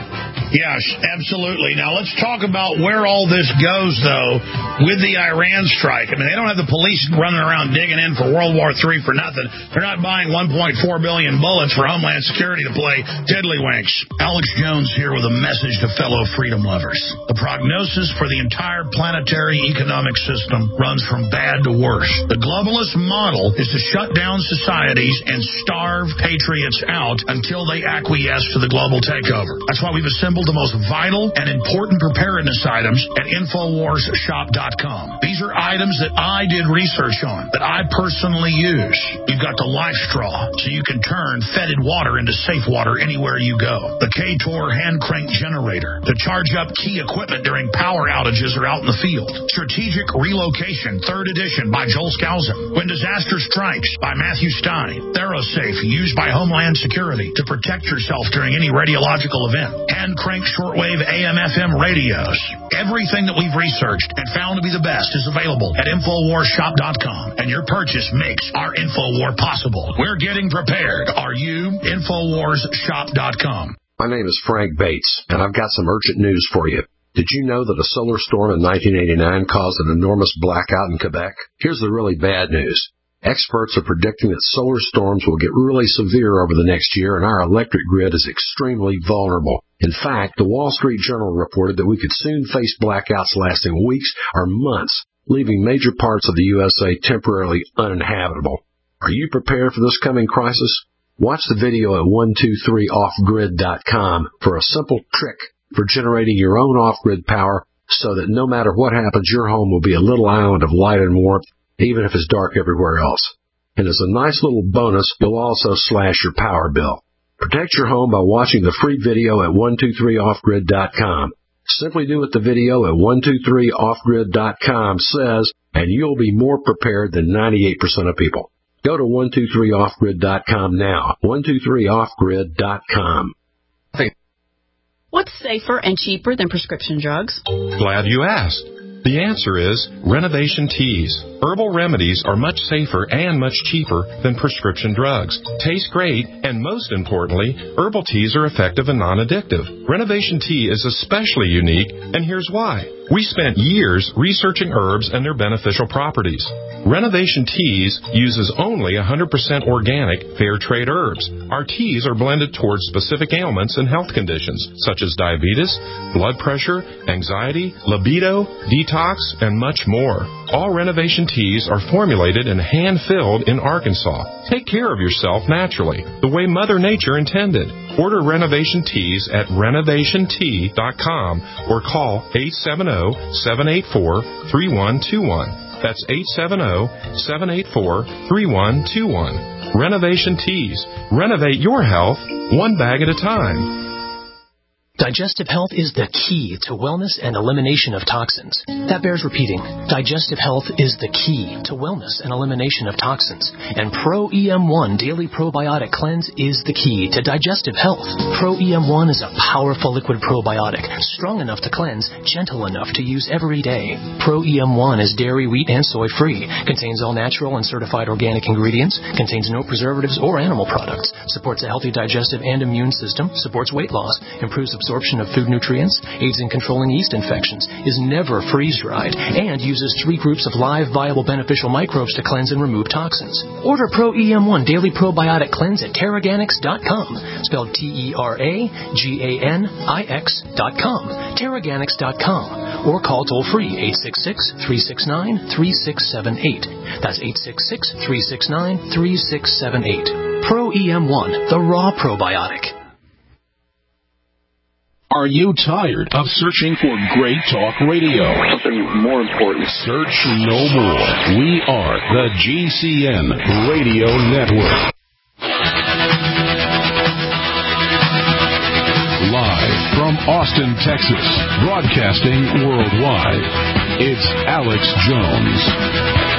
Yes, absolutely. Now, let's talk about where all this goes, though, with the Iran strike. I mean, they don't have the police running around digging in for World War Three for nothing. They're not buying one point four billion bullets for Homeland Security to play tiddlywinks. Alex Jones here with a message to fellow freedom lovers. The prognosis for the entire planetary economic system runs from bad to worse. The globalist model is to shut down societies and starve patriots out until they acquiesce to the global takeover. That's why we've assembled the most vital and important preparedness items at Infowars Shop dot com. These are items that I did research on, that I personally use. You've got the Life Straw, so you can turn fetid water into safe water anywhere you go. The K-Tor hand crank generator to charge up key equipment during power outages or out in the field. Strategic Relocation, third edition by Joel Skousen. When Disaster Strikes by Matthew Stein. ThyroSafe, used by Homeland Security to protect yourself during any radiological event. Hand crank shortwave A M F M radios. Everything that we've researched and found to be the best is available at Infowars Shop dot com, and your purchase makes our Infowar possible. We're getting prepared. Are you? Infowars Shop dot com. My name is Frank Bates, and I've got some urgent news for you. Did you know that a solar storm in nineteen eighty-nine caused an enormous blackout in Quebec? Here's the really bad news. Experts are predicting that solar storms will get really severe over the next year, and our electric grid is extremely vulnerable. In fact, the Wall Street Journal reported that we could soon face blackouts lasting weeks or months, leaving major parts of the U S A temporarily uninhabitable. Are you prepared for this coming crisis? Watch the video at one two three off grid dot com for a simple trick for generating your own off-grid power so that no matter what happens, your home will be a little island of light and warmth, even if it's dark everywhere else. And as a nice little bonus, you'll also slash your power bill. Protect your home by watching the free video at one two three off grid dot com. Simply do what the video at one two three off grid dot com says, and you'll be more prepared than ninety-eight percent of people. Go to one two three off grid dot com now. one two three off grid dot com. What's safer and cheaper than prescription drugs? Glad you asked. The answer is Renovation Teas. Herbal remedies are much safer and much cheaper than prescription drugs. Taste great, and most importantly, herbal teas are effective and non-addictive. Renovation Tea is especially unique, and here's why. We spent years researching herbs and their beneficial properties. Renovation Teas uses only one hundred percent organic, fair trade herbs. Our teas are blended towards specific ailments and health conditions, such as diabetes, blood pressure, anxiety, libido, detox, and much more. All Renovation Teas are formulated and hand-filled in Arkansas. Take care of yourself naturally, the way Mother Nature intended. Order Renovation Teas at renovation tea dot com or call eight seven zero, seven eight four, three one two one. That's eight seven zero, seven eight four, three one two one. Renovation Teas. Renovate your health one bag at a time. Digestive health is the key to wellness and elimination of toxins. That bears repeating. Digestive health is the key to wellness and elimination of toxins. And Pro E M one Daily Probiotic Cleanse is the key to digestive health. Pro E M one is a powerful liquid probiotic, strong enough to cleanse, gentle enough to use every day. Pro E M one is dairy, wheat, and soy free, contains all natural and certified organic ingredients, contains no preservatives or animal products, supports a healthy digestive and immune system, supports weight loss, improves absorption absorption of food nutrients, aids in controlling yeast infections, is never freeze-dried, and uses three groups of live, viable, beneficial microbes to cleanse and remove toxins. Order Pro E M one Daily Probiotic Cleanse at Terraganix dot com, spelled T E R A G A N I X dot com, Terraganix dot com, or call toll-free eight six six, three six nine, three six seven eight. That's eight six six, three six nine, three six seven eight. Pro E M one, the raw probiotic. Are you tired of searching for great talk radio? Something more important. Search no more. We are the G C N Radio Network. Live from Austin, Texas, broadcasting worldwide, it's Alex Jones.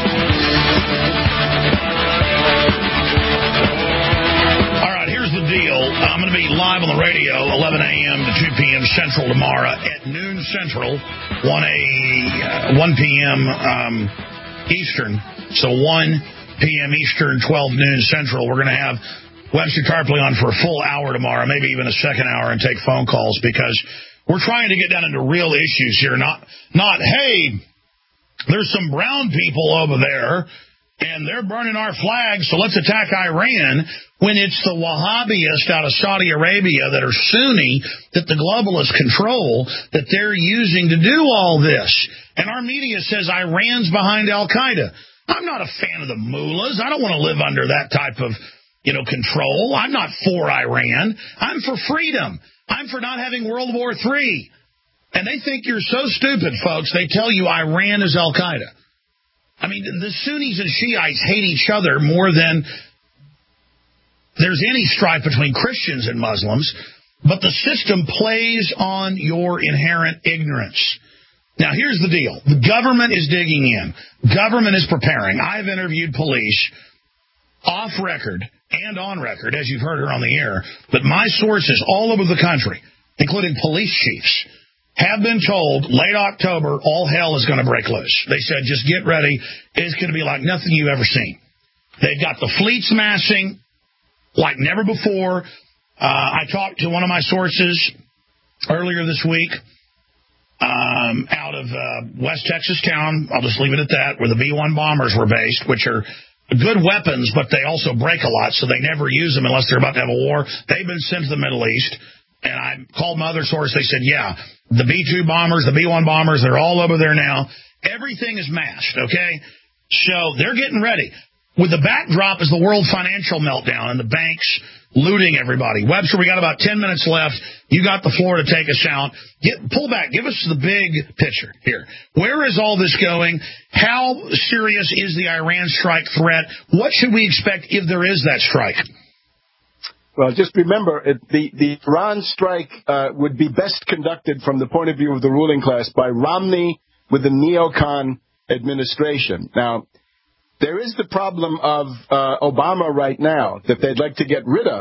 Deal. I'm going to be live on the radio eleven a.m. to two p.m. Central tomorrow at noon Central, one a uh, one p.m. Um, Eastern. So one p.m. Eastern, twelve noon Central. We're going to have Webster Tarpley on for a full hour tomorrow, maybe even a second hour, and take phone calls because we're trying to get down into real issues here. Not, not hey, there's some brown people over there and they're burning our flag, so let's attack Iran, when it's the Wahhabists out of Saudi Arabia that are Sunni, that the globalists control, that they're using to do all this. And our media says Iran's behind al-Qaeda. I'm not a fan of the mullahs. I don't want to live under that type of, you know, control. I'm not for Iran. I'm for freedom. I'm for not having World War Three. And they think you're so stupid, folks, they tell you Iran is al-Qaeda. I mean, the Sunnis and Shiites hate each other more than there's any strife between Christians and Muslims, but the system plays on your inherent ignorance. Now, here's the deal. The government is digging in. Government is preparing. I've interviewed police off record and on record, as you've heard her on the air, but my sources all over the country, including police chiefs, have been told late October all hell is going to break loose. They said, just get ready. It's going to be like nothing you've ever seen. They've got the fleets massing like never before. Uh, I talked to one of my sources earlier this week um, out of uh, West Texas town. I'll just leave it at that, where the B one bombers were based, which are good weapons, but they also break a lot, so they never use them unless they're about to have a war. They've been sent to the Middle East, and I called my other source. They said, yeah, the B two bombers, the B one bombers, they're all over there now. Everything is masked, okay? So they're getting ready. With the backdrop is the world financial meltdown and the banks looting everybody. Webster, we got about ten minutes left. You got the floor to take us out. Get, pull back. Give us the big picture here. Where is all this going? How serious is the Iran strike threat? What should we expect if there is that strike? Well, just remember, it, the, the Iran strike uh, would be best conducted from the point of view of the ruling class by Romney with the neocon administration. Now, there is the problem of uh, Obama right now that they'd like to get rid of.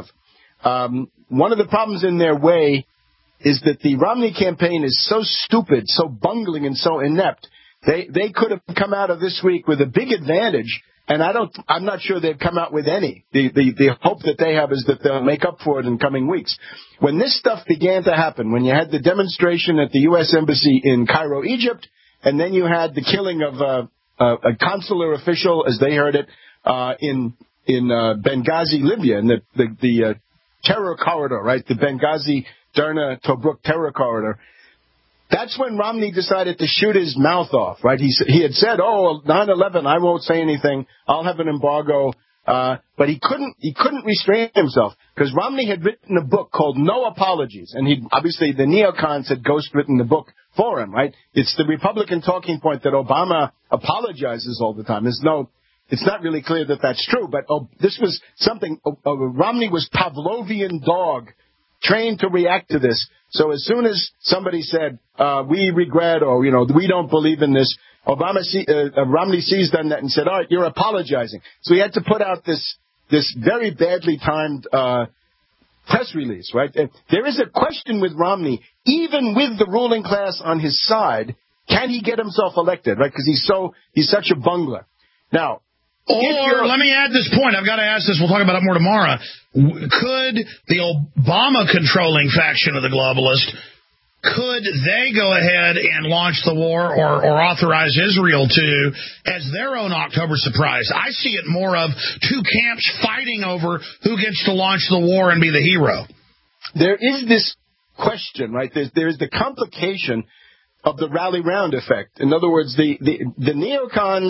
Um, one of the problems in their way is that the Romney campaign is so stupid, so bungling, and so inept. They they could have come out of this week with a big advantage, and I don't. I'm not sure they've come out with any. The, the the hope that they have is that they'll make up for it in coming weeks. When this stuff began to happen, when you had the demonstration at the U S Embassy in Cairo, Egypt, and then you had the killing of uh, uh, a consular official, as they heard it, uh, in in uh, Benghazi, Libya, in the the, the uh, terror corridor, right? The Benghazi, Derna, Tobruk terror corridor. That's when Romney decided to shoot his mouth off, right? He he had said, "Oh, nine eleven, I won't say anything. I'll have an embargo." Uh, but he couldn't he couldn't restrain himself because Romney had written a book called No Apologies, and he obviously the neocons had ghostwritten the book for him, right? It's the Republican talking point that Obama apologizes all the time. There's no, it's not really clear that that's true, but oh, this was something. Oh, oh, Romney was Pavlovian dog, trained to react to this. So as soon as somebody said, uh, we regret, or, you know, we don't believe in this, Obama, see, uh, Romney seized on that and said, all right, you're apologizing. So he had to put out this, this very badly timed, uh, press release, right? And there is a question with Romney, even with the ruling class on his side, can he get himself elected, right? Because he's so, he's such a bungler. Now, Or, let me add this point. I've got to ask this. We'll talk about it more tomorrow. Could the Obama-controlling faction of the globalists, could they go ahead and launch the war or, or authorize Israel to as their own October surprise? I see it more of two camps fighting over who gets to launch the war and be the hero. There is this question, right? There's, there's the complication of the rally round effect. In other words, the, the, the neocons,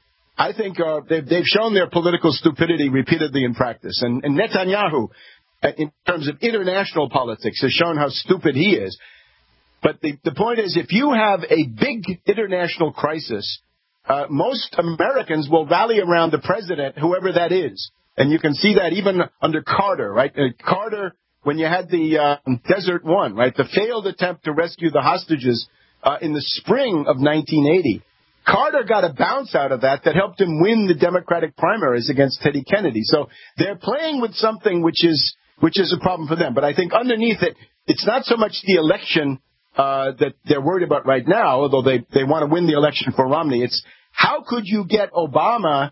I think uh, they've, they've shown their political stupidity repeatedly in practice. And, and Netanyahu, in terms of international politics, has shown how stupid he is. But the, the point is, if you have a big international crisis, uh, most Americans will rally around the president, whoever that is. And you can see that even under Carter, right? Uh, Carter, when you had the uh, Desert One, right, the failed attempt to rescue the hostages uh, in the spring of nineteen eighty, Carter got a bounce out of that that helped him win the Democratic primaries against Teddy Kennedy. So they're playing with something which is which is a problem for them. But I think underneath it, it's not so much the election uh, that they're worried about right now, although they, they want to win the election for Romney. It's how could you get Obama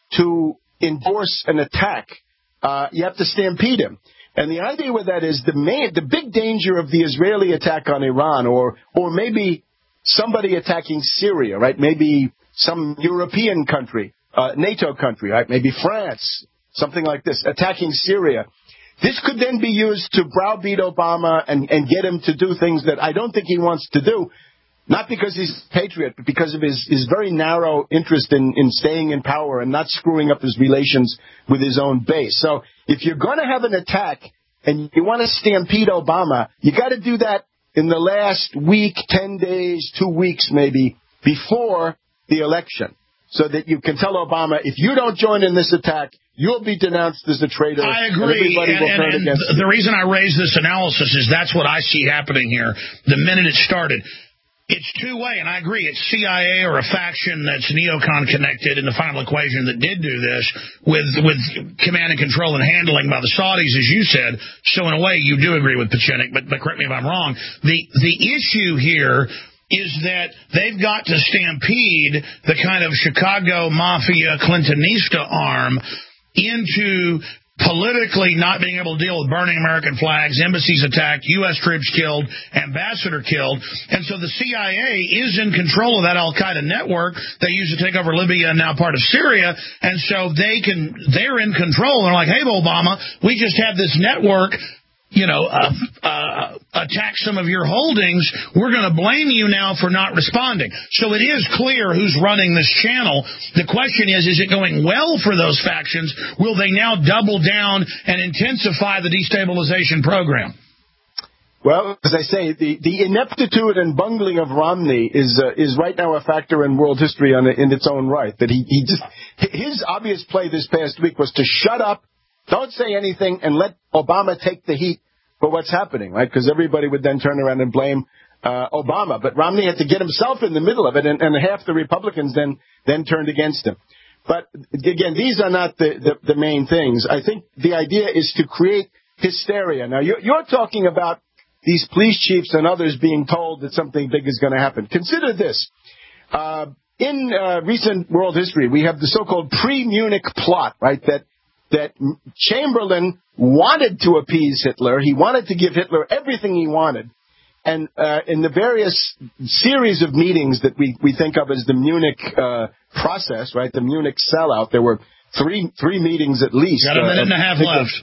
to endorse an attack? Uh, you have to stampede him. And the idea with that is the main, the big danger of the Israeli attack on Iran, or or maybe somebody attacking Syria, right? Maybe some European country, uh, NATO country, right? Maybe France, something like this, attacking Syria. This could then be used to browbeat Obama and, and get him to do things that I don't think he wants to do, not because he's a patriot, but because of his, his very narrow interest in, in staying in power and not screwing up his relations with his own base. So if you're going to have an attack and you want to stampede Obama, you got to do that in the last week, ten days, two weeks maybe, before the election, so that you can tell Obama, if you don't join in this attack, you'll be denounced as a traitor. I agree. And, and, and, and the reason I raise this analysis is that's what I see happening here the minute it started. It's two-way, and I agree. It's C I A or a faction that's neocon connected in the final equation that did do this with with command and control and handling by the Saudis, as you said. So in a way, you do agree with Pachinik, but, but correct me if I'm wrong. The the issue here is that they've got to stampede the kind of Chicago Mafia Clintonista arm into politically not being able to deal with burning American flags, embassies attacked, U S troops killed, ambassador killed. And so the C I A is in control of that al-Qaeda network they used to take over Libya and now part of Syria. And so they can, they're in control. They're like, hey, Obama, we just have this network, you know, uh, uh, attack some of your holdings. We're going to blame you now for not responding. So it is clear who's running this channel. The question is, is it going well for those factions? Will they now double down and intensify the destabilization program? Well, as I say, the, the ineptitude and bungling of Romney is uh, is right now a factor in world history on, in its own right. That he, he just his obvious play this past week was to shut up, don't say anything, and let Obama take the heat for what's happening, right? Because everybody would then turn around and blame uh, Obama. But Romney had to get himself in the middle of it, and, and half the Republicans then then turned against him. But, again, these are not the, the, the main things. I think the idea is to create hysteria. Now, you're, you're talking about these police chiefs and others being told that something big is going to happen. Consider this. Uh, in uh, recent world history, we have the so-called pre-Munich plot, right, that that Chamberlain wanted to appease Hitler. He wanted to give Hitler everything he wanted. And uh, in the various series of meetings that we, we think of as the Munich uh, process, right, the Munich sellout, there were three three meetings at least. Got a minute uh, and a half left.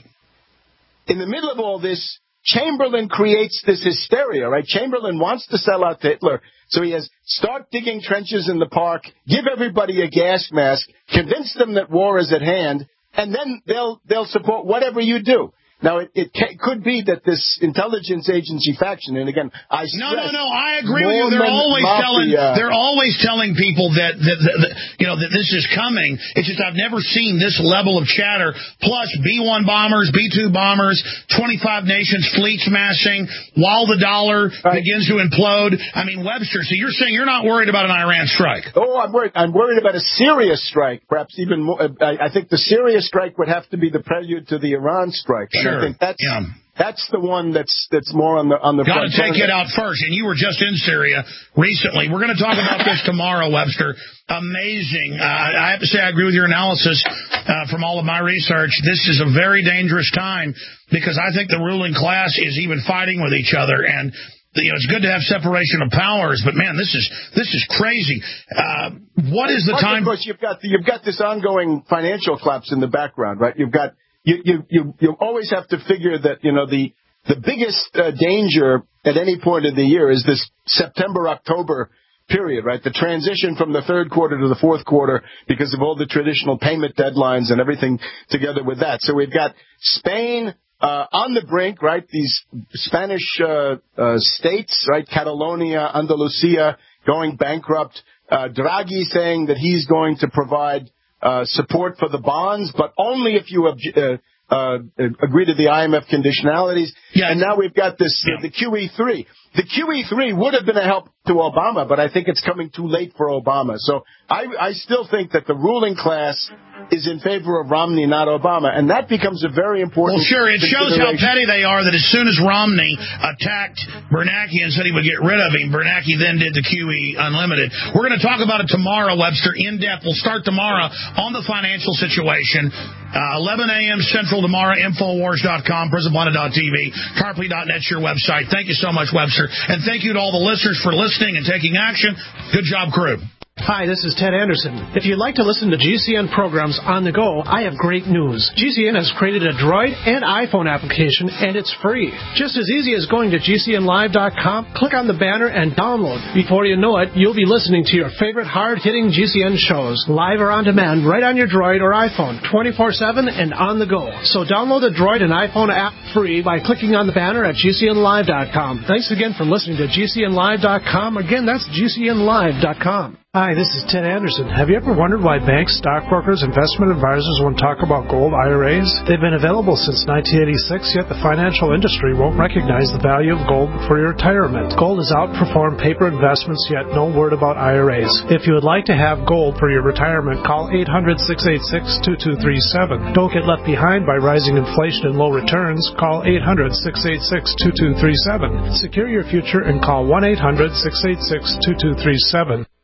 In the middle of all this, Chamberlain creates this hysteria, right? Chamberlain wants to sell out to Hitler, so he has start digging trenches in the park, give everybody a gas mask, convince them that war is at hand, and then they'll they'll support whatever you do. Now, it, it ca- could be that this intelligence agency faction, and again, I stress, no, no, no, I agree with you. They're always mafia. telling, they're always telling people that, that, that, that, you know, that this is coming. It's just I've never seen this level of chatter. Plus, B one bombers, B two bombers, twenty-five nations fleets massing while the dollar right. begins to implode. I mean, Webster. So you're saying you're not worried about an Iran strike? Oh, I'm worried. I'm worried about a Syria strike. Perhaps even more. I, I think the Syria strike would have to be the prelude to the Iran strike. Sure. I think that's yeah. that's the one that's that's more on the on the got front. Got to take it out first. And you were just in Syria recently. We're going to talk about this tomorrow, Webster. Amazing. Uh, I have to say I agree with your analysis uh, from all of my research. This is a very dangerous time because I think the ruling class is even fighting with each other. And you know, it's good to have separation of powers, but man, this is this is crazy. Uh, what is the Plus, time? Of course, you've got you've got this ongoing financial collapse in the background, right? You've got You, you, you, you always have to figure that, you know, the, the biggest uh, danger at any point of the year is this September, October period, right? The transition from the third quarter to the fourth quarter because of all the traditional payment deadlines and everything together with that. So we've got Spain uh, on the brink, right? These Spanish uh, uh, states, right? Catalonia, Andalusia going bankrupt. Uh, Draghi saying that he's going to provide Uh, support for the bonds, but only if you uh, uh, agree to the I M F conditionalities. Yeah. And now we've got this uh, the Q E three. The Q E three would have been a help to Obama, but I think it's coming too late for Obama. So I, I still think that the ruling class is in favor of Romney, not Obama, and that becomes a very important. Well, sure, it shows how petty they are that as soon as Romney attacked Bernanke and said he would get rid of him, Bernanke then did the Q E Unlimited. We're going to talk about it tomorrow, Webster, in depth. We'll start tomorrow on the financial situation. Uh, eleven a.m. Central tomorrow, Infowars dot com, Prison Planet dot T V, Tarpley dot net's your website. Thank you so much, Webster. And thank you to all the listeners for listening and taking action. Good job, crew. Hi, this is Ted Anderson. If you'd like to listen to G C N programs on the go, I have great news. G C N has created a Droid and iPhone application, and it's free. Just as easy as going to G C N live dot com, click on the banner, and download. Before you know it, you'll be listening to your favorite hard-hitting G C N shows, live or on demand, right on your Droid or iPhone, twenty-four seven and on the go. So download the Droid and iPhone app free by clicking on the banner at G C N live dot com. Thanks again for listening to G C N live dot com. Again, that's G C N live dot com. Hi, this is Ted Anderson. Have you ever wondered why banks, stockbrokers, investment advisors won't talk about gold I R As? They've been available since nineteen eighty-six, yet the financial industry won't recognize the value of gold for your retirement. Gold has outperformed paper investments, yet no word about I R As. If you would like to have gold for your retirement, call eight hundred, six eight six, two two three seven. Don't get left behind by rising inflation and low returns. Call eight hundred, six eight six, two two three seven. Secure your future and call one eight hundred, six eight six, two two three seven.